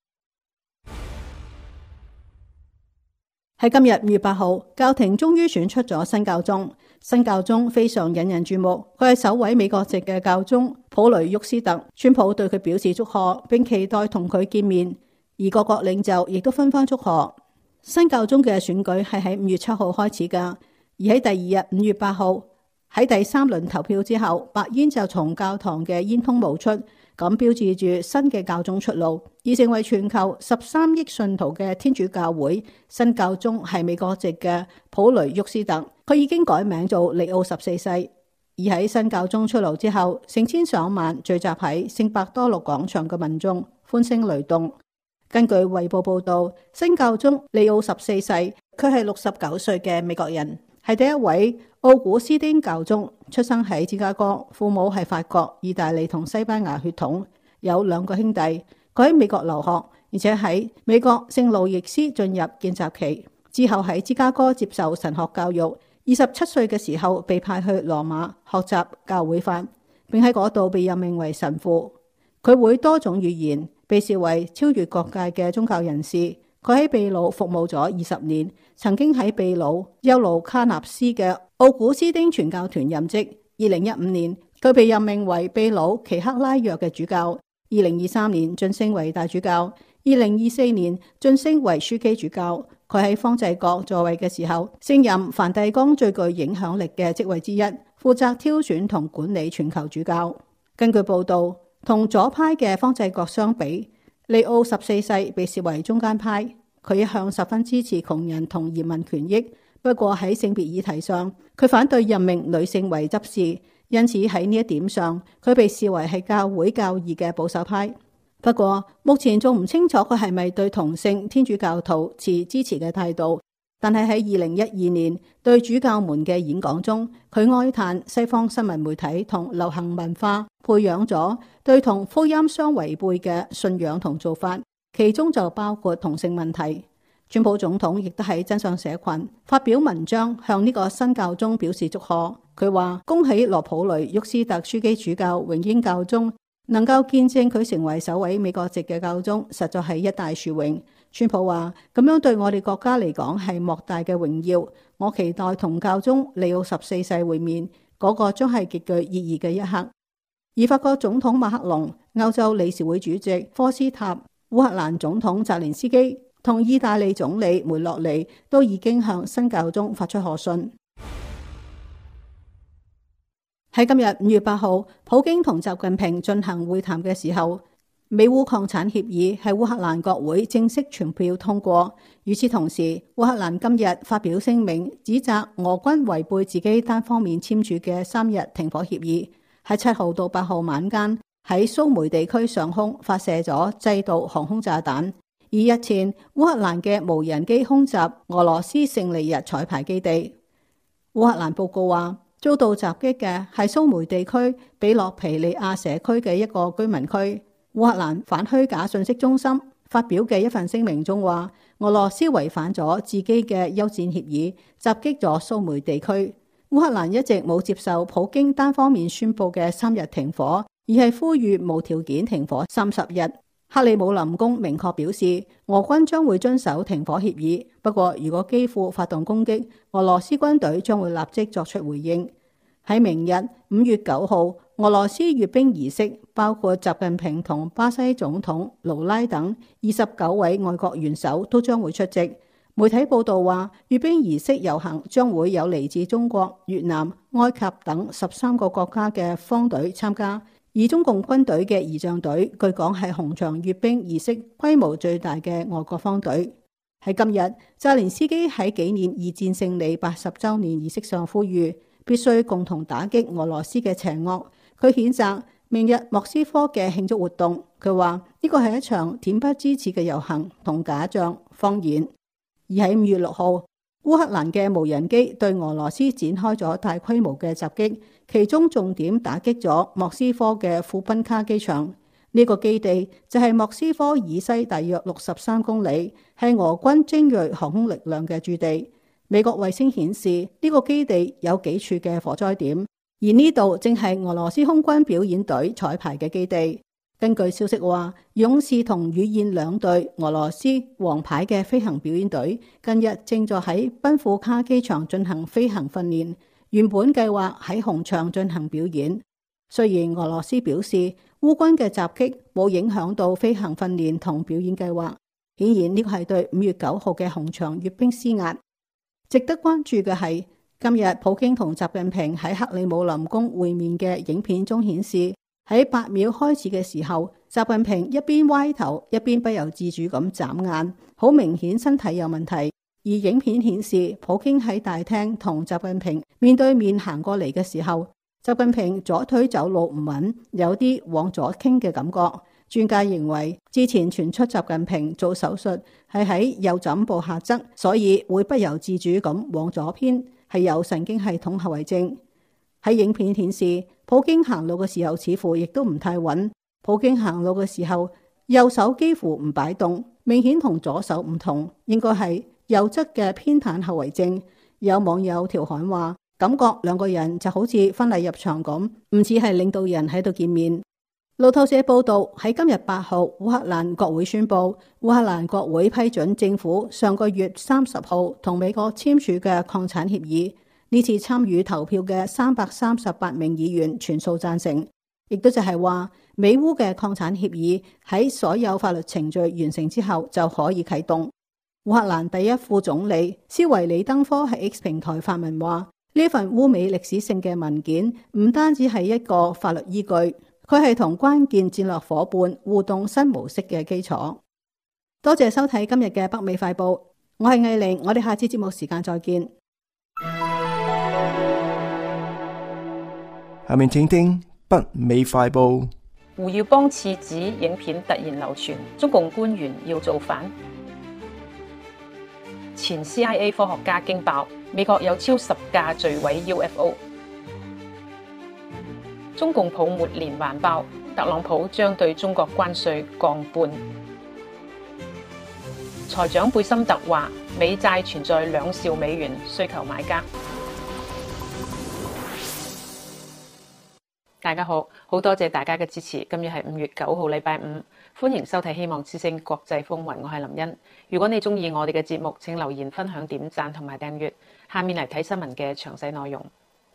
喺今日5月8號，教廷終於選出咗新教宗。新教宗非常引人注目，佢係首位美國籍嘅教宗普雷沃斯特。川普對佢表示祝賀，並期待同佢見面。而各國領袖亦都紛紛祝賀。新教宗嘅選舉係喺5月7號開始㗎，而喺第二日5月8號喺第3輪投票之後，白煙就從教堂嘅煙囪冒出，咁標誌住新嘅教宗出爐，而成為全球13億信徒嘅天主教會新教宗係美國籍嘅普雷沃斯特，佢已經改名做利奧14世。而喺新教宗出爐之後，成千上萬聚集喺聖伯多祿廣場嘅民眾歡聲雷動。根據衛報報道，新教宗利奧14世，佢係69歲嘅美國人，係第一位奧古斯丁教宗，出生喺芝加哥，父母係法國、意大利同西班牙血統，有2個兄弟。佢喺美國留學，而且喺美國聖路易斯進入見習期，之後喺芝加哥接受神學教育。27歲嘅時候被派去羅馬學習教會法，並喺嗰度被任命為神父。佢會多種語言，被視為超越各界嘅宗教人士。佢喺秘魯服務咗20年，曾經喺秘魯尤盧卡納斯嘅奧古斯丁傳教團任職。2015年，佢被任命為秘魯奇克拉約嘅主教。2023年晉升為大主教。2024年晉升為樞機主教。佢喺方濟各在位嘅時候，升任梵蒂岡最具影響力嘅職位之一，負責挑選同管理全球主教。根據報道，同左派嘅方濟各相比，利奧14世被視為中間派。佢一向十分支持窮人同移民權益，不過喺性別議題上，佢反對任命女性為執事，因此喺呢一點上，佢被視為係教會較義嘅保守派。不過目前仲唔清楚佢係咪對同性天主教徒持支持嘅態度。但係喺2012年對主教們嘅演講中，佢哀嘆西方新聞媒體同流行文化培養咗對同福音相違背嘅信仰同做法，其中就包括同性問題。川普總統亦都喺真相社群發表文章，向呢個新教宗表示祝賀。佢話恭喜羅普雷沃斯特樞機主教榮膺教宗，能夠見證佢成為首位美國籍嘅教宗，實在係一大殊榮。川普話咁樣對我哋國家嚟講係莫大嘅榮耀， 我期待同教宗利奧14世會面，嗰個將係極具意義嘅一刻。而法國總統馬克龍、歐洲理事會主席科斯塔、烏克蘭總統澤連斯基同意大利總理梅洛尼都已經向新教宗發出賀信。喺今日5月8號，普京同習近平進行會談嘅時候，美烏擴產協議喺烏克蘭國會正式全票通過。與此同時，烏克蘭今日發表聲明，指責俄軍違背自己單方面簽署嘅3日停火協議，喺7號到8號晚間喺蘇梅地區上空發射咗制導航空炸彈。而日前，烏克蘭嘅無人機空襲俄羅斯勝利日彩排基地。烏克蘭報告話，遭到襲擊嘅係蘇梅地區比洛皮利亞社區嘅一個居民區。烏克蘭反虛假信息中心發表嘅一份聲明中話，俄羅斯違反咗自己嘅休戰協議，襲擊咗蘇梅地區。烏克蘭一直冇接受普京單方面宣布嘅3日停火，而係呼籲無條件停火30日。克里姆林宮明確表示，俄軍將會遵守停火協議。不過，如果基輔發動攻擊，俄羅斯軍隊將會立即作出回應。喺明日5月9號，俄羅斯閱兵儀式包括習近平同巴西總統盧拉等29位外國元首都將會出席。媒體報道話，閱兵儀式遊行將會有嚟自中國、越南、埃及等13個國家嘅方隊參加。而中共軍隊嘅儀仗隊據講係紅場閱兵儀式規模最大嘅外國方隊。喺今日，澤連斯基喺紀念二戰勝利80週年儀式上呼籲，必須共同打擊俄羅斯嘅邪惡。佢譴責明日莫斯科嘅慶祝活動，佢話呢個係一場恬不知恥嘅遊行同假象、謊言。而喺5月6號，烏克蘭嘅無人機對俄羅斯展開咗大規模嘅襲擊，其中重點打擊咗莫斯科嘅庫賓卡機場。呢個基地就係莫斯科以西大約63公里，係俄軍精銳航空力量嘅駐地。美國衛星顯示呢個基地有幾處嘅火災點，而呢度正係俄羅斯空軍表演隊彩排嘅基地。根據消息話，勇士同雨燕兩隊俄羅斯王牌嘅飛行表演隊近日正在喺賓庫卡機場進行飛行訓練，原本計劃喺紅場進行表演。雖然俄羅斯表示烏軍嘅襲擊冇影響到飛行訓練同表演計劃，顯然呢個係對5月9號嘅紅場閱兵施壓。值得關注嘅係，今日普京同習近平喺克里姆林宮會面嘅影片中顯示，喺8秒開始嘅時候，習近平一邊歪頭一邊不由自主咁眨眼，好明顯身體有問題。而影片顯示，普京喺大廳同習近平面對面行過嚟嘅時候，習近平左腿走路唔穩，有啲往左傾嘅感覺。專家認為，之前傳出習近平做手術係喺右枕部下側，所以會不由自主咁往左偏，係有神經系統後遺症。喺影片顯示，普京行路嘅時候似乎亦都唔太穩。普京行路嘅時候，右手幾乎唔擺動，明顯同左手唔同，應該係右側嘅偏袒後遺症。有網友調侃話，感覺兩個人就好似婚禮入場咁，唔似係領導人喺度見面。路透社報道，喺今日8號，烏克蘭國會宣布，烏克蘭國會批准政府上個月30號同美國簽署嘅擴產協議。呢次參與投票嘅338名議員全數贊成，亦都就係話美烏嘅擴產協議喺所有法律程序完成之後就可以啟動。烏克蘭第一副總理斯維里登科喺 X 平台發文話，呢份烏美歷史性嘅文件唔單止係一個法律依據，佢係同關鍵戰略夥伴互動新模式嘅基礎。多謝收睇今日嘅北美快報，我係藝玲，我哋下次節目時間再見。 下面請聽北美快報。 胡耀邦廁紙影片突然流傳，中共官員要造反。前 CIA 科學家驚爆，美國有超10架墜毀 UFO。中共泡沫連環爆，特朗普將對中國關稅降半。財長貝森特話，美債存在2兆美元需求買家。大家好，好多謝大家嘅支持。今日係5月9號，禮拜五，歡迎收睇希望之聲國際風雲，我係林茵。如果你中意我哋嘅節目，請留言、分享、點讚同埋訂閱。 下面嚟睇新聞嘅詳細內容。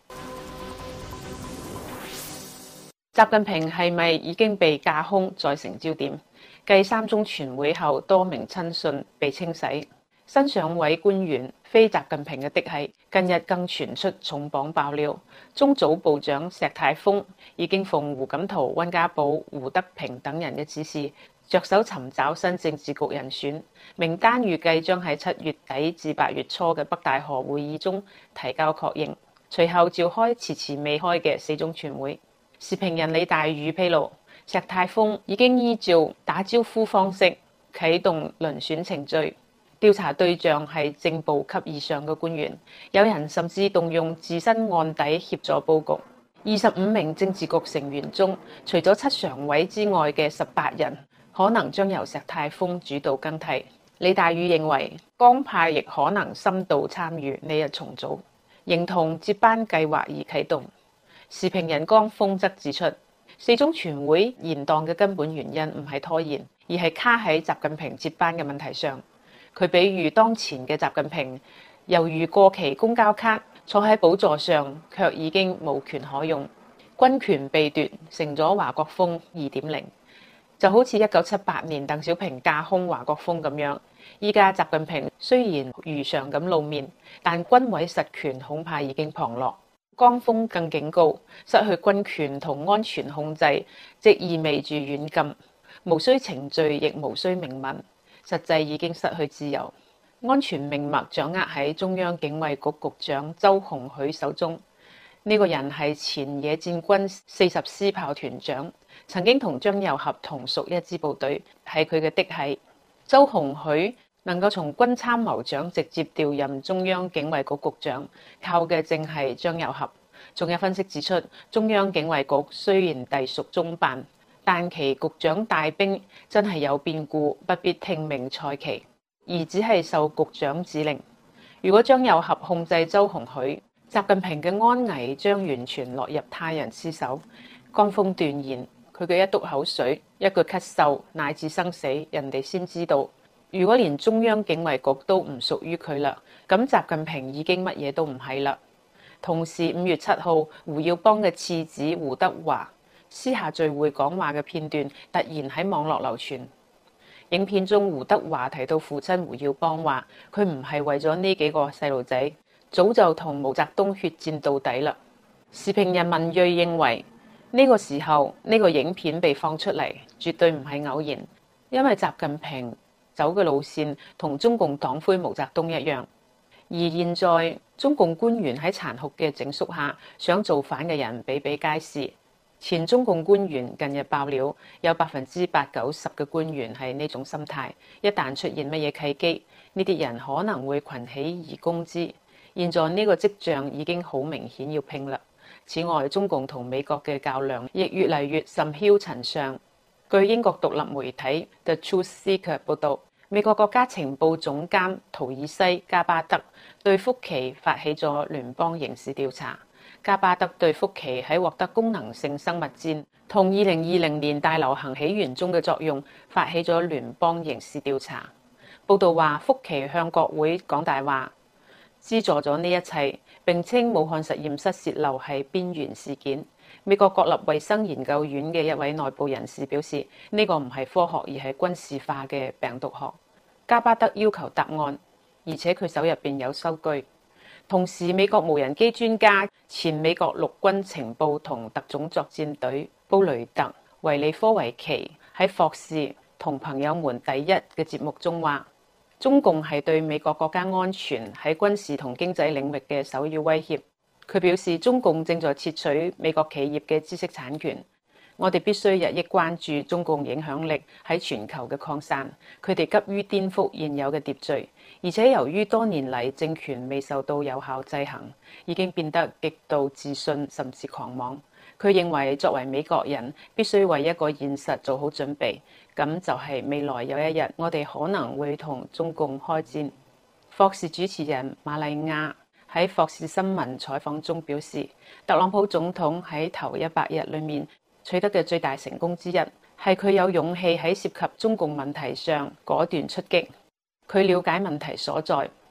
習近平係咪已經被架空再成焦點？繼三中全會後，多名親信被清洗，新上位官員非習近平嘅嫡系，近日更傳出重磅爆料，中組部長石泰峰已經奉胡錦濤、溫家寶、胡德平等人嘅指示，着手尋找新政治局人選，名單預計將喺7月底至8月初嘅北大河會議中提交確認，隨後召開遲遲未開嘅4中全會。時評人李大宇披露，石泰峰已經依照打招呼方式啟動遴選程序，調查對象係正部級以上嘅官員，有人甚至動用自身案底協助佈局。25名政治局成員中，除咗7常委之外嘅18人，可能將由石泰峰主導更替。李大宇認為，江派亦可能深度參與呢日重組，認同接班計劃已啟動。時評人江峰則指出，4中全會延宕嘅根本原因唔係拖延，而係卡喺習近平接班嘅問題上。佢比喻當前嘅習近平猶如過期公交卡，坐喺寶座上卻已經無權可用，軍權被奪，成咗華國鋒2.0，就好似1978年鄧小平架空華國鋒咁樣。依家習近平雖然如常咁露面，但軍委實權恐怕已經旁落。江峰更警告，失去軍權同安全控制，即意味住軟禁，無需程序，亦無需明文，實際已經失去自由。安全命脈掌握喺中央警衛局局長周鴻許手中。呢個人係前野戰軍40師炮團長，曾經同張又俠同屬一支部隊，係佢嘅嫡系。周鴻許能夠從軍參謀長直接調任中央警衛局局長，靠嘅正係張又俠。仲有分析指出，中央警衛局雖然隸屬中辦，但其局長帶兵真係有變故，不必聽命賽旗，而只係受局長指令。如果張又俠控制周鴻許，習近平嘅安危將完全落入他人之手。江峰斷言，佢嘅一督口水、一句咳嗽乃至生死，人哋先知道。如果連中央警衛局都唔屬於佢啦，咁習近平已經乜嘢都唔係啦。同時5月7號，胡耀邦嘅次子胡德華私下聚會講話嘅片段突然喺網絡流傳。影片中胡德華提到父親胡耀邦話，佢唔係為咗呢幾個細路仔，早就同毛澤東血戰到底啦。時評人文銳認為，呢個時候呢個影片被放出嚟，絕對唔係偶然，因為習近平走嘅路線同中共黨魁毛澤東一樣，而現在中共官員喺殘酷嘅整肅下，想造反嘅人比比皆是。前中共官員近日爆料，有80%-90%嘅官員係呢種心態，一旦出現乜嘢契機，呢啲人可能會群起而攻之。現在呢個跡象已經好明顯要拼啦。此外，中共同美國嘅較量亦越嚟越甚囂塵上。據英國獨立媒體 The Truth Seeker 報導，美國國家情報總監圖爾西加巴德對福奇發起咗聯邦刑事調查。加巴德對福奇喺獲得功能性生物戰同2020年大流行起源中嘅作用發起咗聯邦刑事調查。報導話，福奇向國會講大話，資助咗呢一切，並稱武漢實驗室洩漏係邊緣事件。美國國立衛生研究院嘅一位內部人士表示，呢個唔係科學，而係軍事化嘅病毒學。加巴德要求答案，而且佢手入邊有收據。同時，美國無人機專家、前美國陸軍情報同特種作戰隊布雷特維利科維奇喺霍士同朋友們第一嘅節目中話，中共係對美國國家安全喺軍事同經濟領域嘅首要威脅。佢表示，中共正在竊取美國企業嘅知識產權，我哋必須日益關注中共影響力喺全球嘅擴散。佢哋急於顛覆現有嘅秩序，而且由於多年嚟政權未受到有效制衡，已經變得極度自信甚至狂妄。佢認為作為美國人必須為一個現實做好準備，咁就係未來有一日我哋可能會同中共開戰。霍士主持人瑪麗亞喺霍士新聞採訪中表示，特朗普總統喺頭100日裏面取得嘅最大成功之一係佢有勇氣喺涉及中共問題上果斷出擊。佢了解問題所在，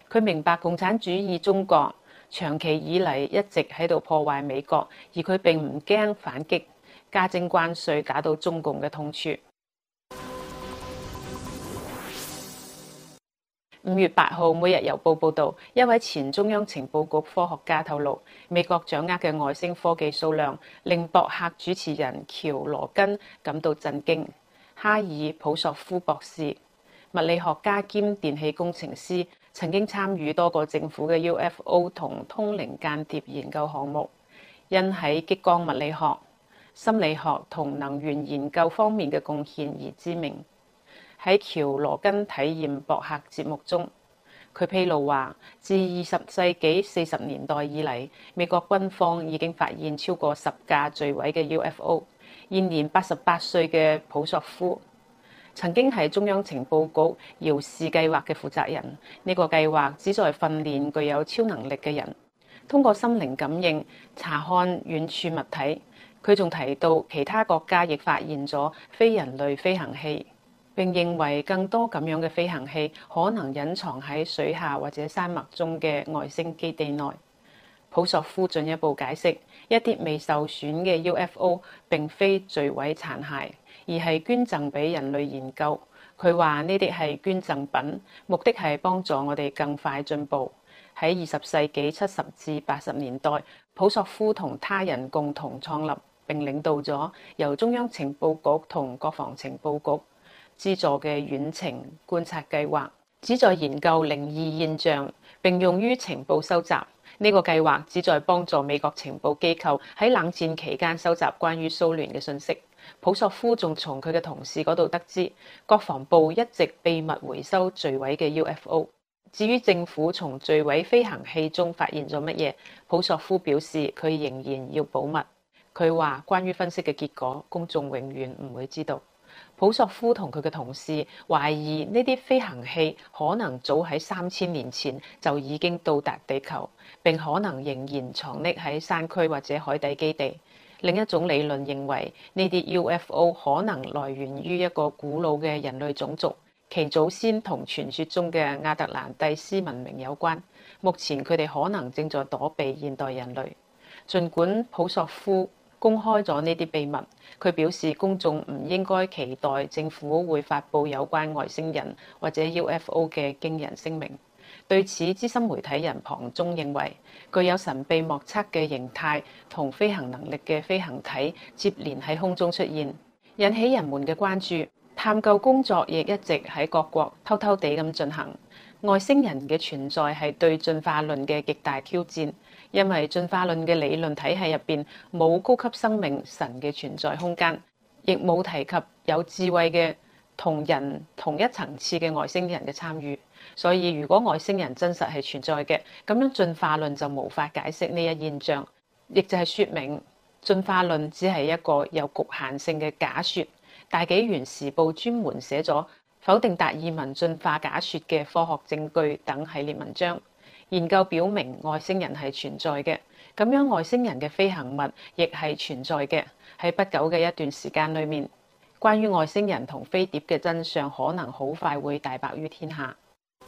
佢明白共產主義中國長期以嚟一直喺度破壞美國，而佢並唔驚反擊，加徵關稅打到中共嘅痛處。5月8號，《每日郵報》報導，一位前中央情報局科學家透露，美國掌握嘅外星科技數量令博客主持人喬羅根感到震驚。哈爾普索夫博士，物理學家兼電氣工程師，曾經參與多個政府嘅 UFO 同通靈間諜研究項目，因喺激光物理學、心理學同能源研究方面嘅貢獻而知名。喺喬羅根體驗博客節目中，佢披露話，自20世紀40年代以嚟，美國軍方已經發現超過10架墜毀嘅 UFO。現年88歲嘅普索夫曾經係中央情報局遙視計劃嘅負責人。呢個計劃旨在訓練具有超能力嘅人，通過心靈感應查看遠處物體。佢仲提到，其他國家亦發現咗非人類飛行器，並認為更多咁樣嘅飛行器可能隱藏喺水下或者山脈中嘅外星基地內。普索夫進一步解釋，一啲未受損嘅 UFO 並非墜毀殘骸，而係捐贈俾人類研究。佢話呢啲係捐贈品，目的係幫助我哋更快進步。喺20世紀70至80年代，普索夫同他人共同創立並領導咗由中央情報局同國防情報局資助嘅遠程觀察計劃，旨在研究靈異現象並用於情報收集。呢個計劃旨在幫助美國情報機構喺冷戰期間收集關於蘇聯嘅信息。普索夫仲從佢嘅同事嗰度得知，國防部一直秘密回收墜毀嘅 UFO。至於政府從墜毀飛行器中發現咗乜嘢，普索夫表示佢仍然要保密。佢話關於分析嘅結果，公眾永遠唔會知道。普索夫同佢嘅同事懷疑呢啲飛行器可能早喺3000年前就已經到達地球，並可能仍然藏匿喺山區或者海底基地。另一種理論認為，呢啲 UFO 可能來源於一個古老嘅人類種族，其祖先同傳說中嘅亞特蘭蒂斯文明有關。目前佢哋可能正在躲避現代人類。儘管普索夫公開咗呢啲秘密，佢表示公眾唔應該期待政府會發布有關外星人或者 UFO 嘅驚人聲明。對此，資深媒體人龐中認為，具有神秘莫測嘅形態同飛行能力嘅飛行體接連喺空中出現，引起人們嘅關注。探究工作亦一直喺各國偷偷地咁進行。外星人嘅存在係對進化論嘅極大挑戰，因為進化論嘅理論體系入邊冇高級生命神嘅存在空間，亦冇提及有智慧嘅同人同一層次嘅外星人嘅參與。所以如果外星人真實係存在嘅，咁樣進化論就無法解釋呢一現象，亦就係說明進化論只係一個有局限性嘅假說。大紀元時報專門寫咗否定達爾文進化假說嘅科學證據等系列文章，研究表明外星人係存在嘅，咁樣外星人嘅飛行物亦係存在嘅。喺不久嘅一段時間裏面，關於外星人同飛碟嘅真相可能好快會大白於天下。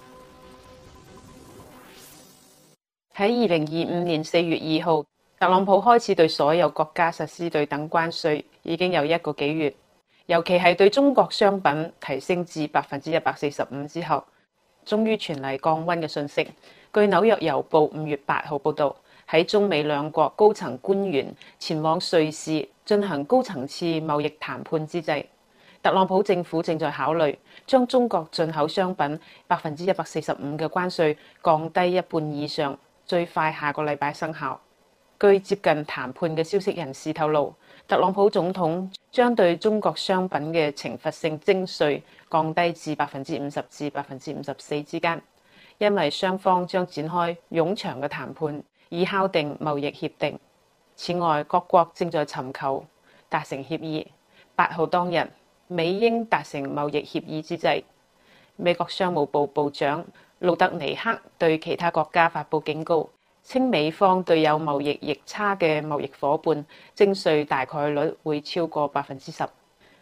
喺2025年4月2號，特朗普開始對所有國家實施對等關稅，已經有1個幾月。尤其係對中國商品提升至145%之後，終於傳嚟降溫嘅訊息。據紐約郵報5月8號報導，喺中美兩國高層官員前往瑞士進行高層次貿易談判之際，特朗普政府正在考慮將中國進口商品145%嘅關稅降低一半以上，最快下個禮拜生效。據接近談判嘅消息人士透露，特朗普總統將對中國商品嘅懲罰性徵稅降低至50%至54%之間，因為雙方將展開冗長嘅談判，以敲定貿易協定。此外，各國正在尋求達成協議。8號當日，美英達成貿易協議之際，美國商務部部長路德尼克對其他國家發布警告，稱美方對有貿易逆差嘅貿易夥伴徵稅大概率會超過10%。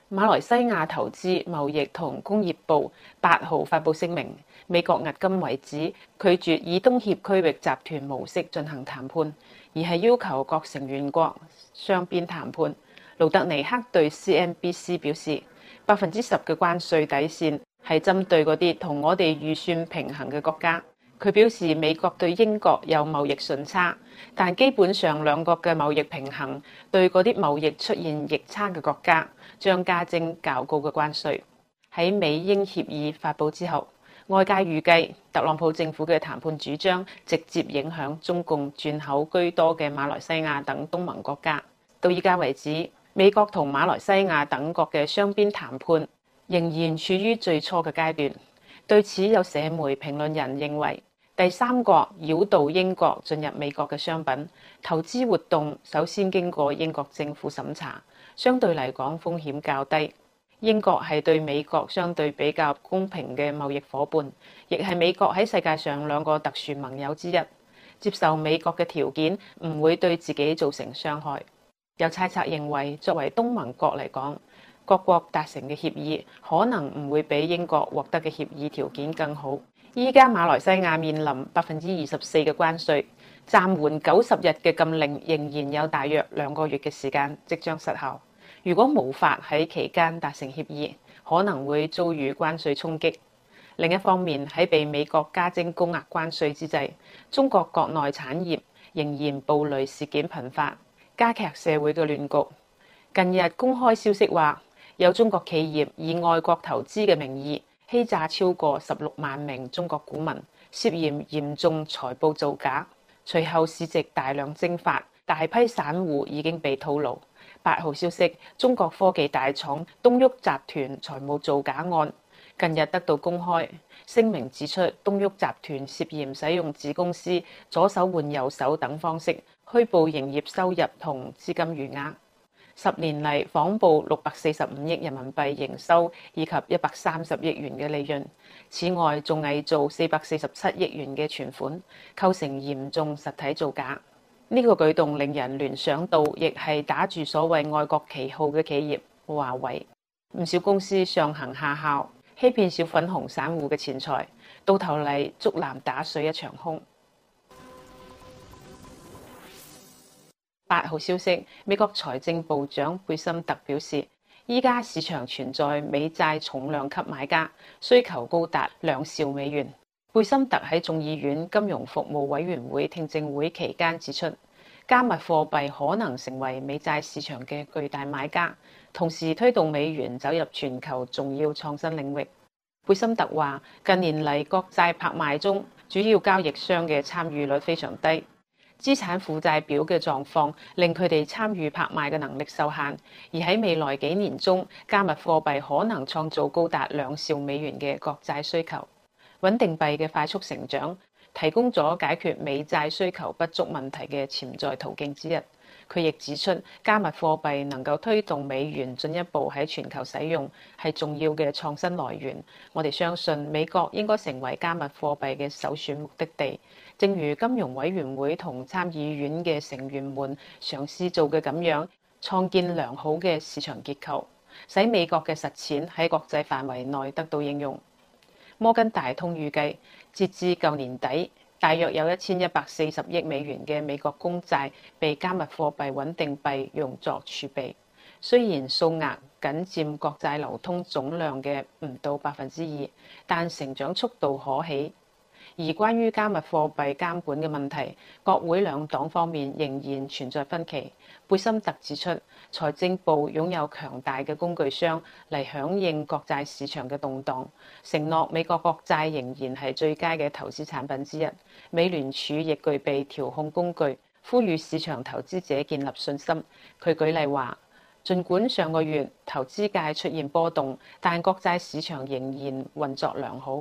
馬來西亞投資、貿易同工業部8號發布聲明，美國迄今為止拒絕以東協區域集團模式進行談判，而係要求各成員國雙邊談判。盧特尼克對 CNBC 表示，10%嘅關稅底線係針對嗰啲同我哋預算平衡嘅國家。佢表示美國對英國有貿易順差，但基本上兩國嘅貿易平衡對嗰啲貿易出現逆差嘅國家將加徵較高嘅關稅。喺美英協議發布之後，外界預計特朗普政府嘅談判主張直接影響中共轉口居多嘅馬來西亞等東盟國家。到依家為止，美國同馬來西亞等國嘅雙邊談判仍然處於最初嘅階段。對此，有社媒評論人認為，第三國繞道英國進入美國嘅商品投資活動首先經過英國政府審查，相對嚟講風險較低。英國係對美國相對比較公平嘅貿易夥伴，亦係美國喺世界上兩個特殊盟友之一。接受美國嘅條件唔會對自己造成傷害。有猜測認為，作為東盟國嚟講，各國達成嘅協議可能唔會比英國獲得嘅協議條件更好。依家馬來西亞面臨24%嘅關稅，暫緩90日嘅禁令仍然有大約2個月嘅時間即將失效。如果無法喺期間達成協議，可能會遭遇關稅衝擊。另一方面，喺被美國加徵高額關稅之際，中國國內產業仍然暴雷事件頻發，加劇社會嘅亂局。近日公開消息話，有中國企業以外國投資嘅名義欺詐超過16萬名中國股民，涉嫌嚴重財報造假。隨後市值大量蒸發，大批散戶已經被套牢。8號消息，中國科技大廠東旭集團財務造假案近日得到公開。聲明指出，東旭集團涉嫌使用子公司左手換右手等方式虛報營業收入同資金餘額。10年嚟謊報645億人民幣營收以及130億元嘅利潤，此外仲偽造447億元嘅存款，構成嚴重實體造假。呢個舉動令人聯想到，亦係打住所謂愛國旗號嘅企業華為。唔少公司上行下效，欺騙小粉紅散戶嘅錢財，到頭嚟竹籃打水一場空。8號消息，美國財政部長貝森特表示，依家市場存在美債重量級買家，需求高達2兆美元。貝森特喺眾議院金融服務委員會聽證會期間指出，加密貨幣可能成為美債市場嘅巨大買家，同時推動美元走入全球重要創新領域。貝森特話，近年嚟國債拍賣中，主要交易商嘅參與率非常低。資產負債表嘅狀況令佢哋參與拍賣嘅能力受限，而喺未來幾年中，加密貨幣可能創造高達2兆美元嘅國債需求。穩定幣嘅快速成長提供咗解決美債需求不足問題嘅潛在途徑之一。佢亦指出，加密貨幣能夠推動美元進一步喺全球使用，係重要嘅創新來源。我哋相信美國應該成為加密貨幣嘅首選目的地，正如金融委員會同參議院嘅成員們嘗試做嘅咁樣，創建良好嘅市場結構，使美國嘅實踐喺國際範圍內得到應用。摩根大通預計，截至舊年底，大約有1140億美元嘅美國公債被加密貨幣穩定幣用作儲備。雖然數額僅佔國債流通總量嘅唔到2%，但成長速度可喜。而關於加密貨幣監管嘅問題，國會兩黨方面仍然存在分歧。貝森特指出，財政部擁有強大嘅工具箱嚟響應國債市場嘅動盪，承諾美國國債仍然係最佳嘅投資產品之一。美聯儲亦具備調控工具，呼籲市場投資者建立信心。佢舉例話，儘管上個月投資界出現波動，但國債市場仍然運作良好。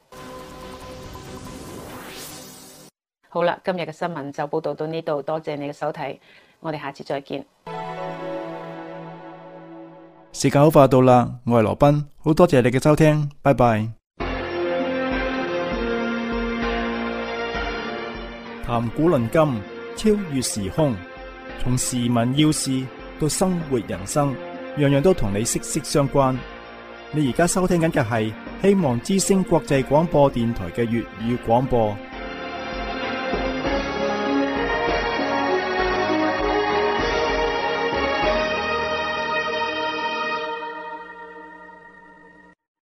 好啦，今日嘅新聞就報道到呢度，多謝你嘅收睇，我哋下次再見。 時間好快到啦，我係羅賓，好多謝你嘅收聽，拜拜。談古論今，超越時空，從時聞要事到生活人生， 樣樣都同你息息相關。你而家收聽緊嘅係希望之聲國際廣播電台嘅粵語廣播。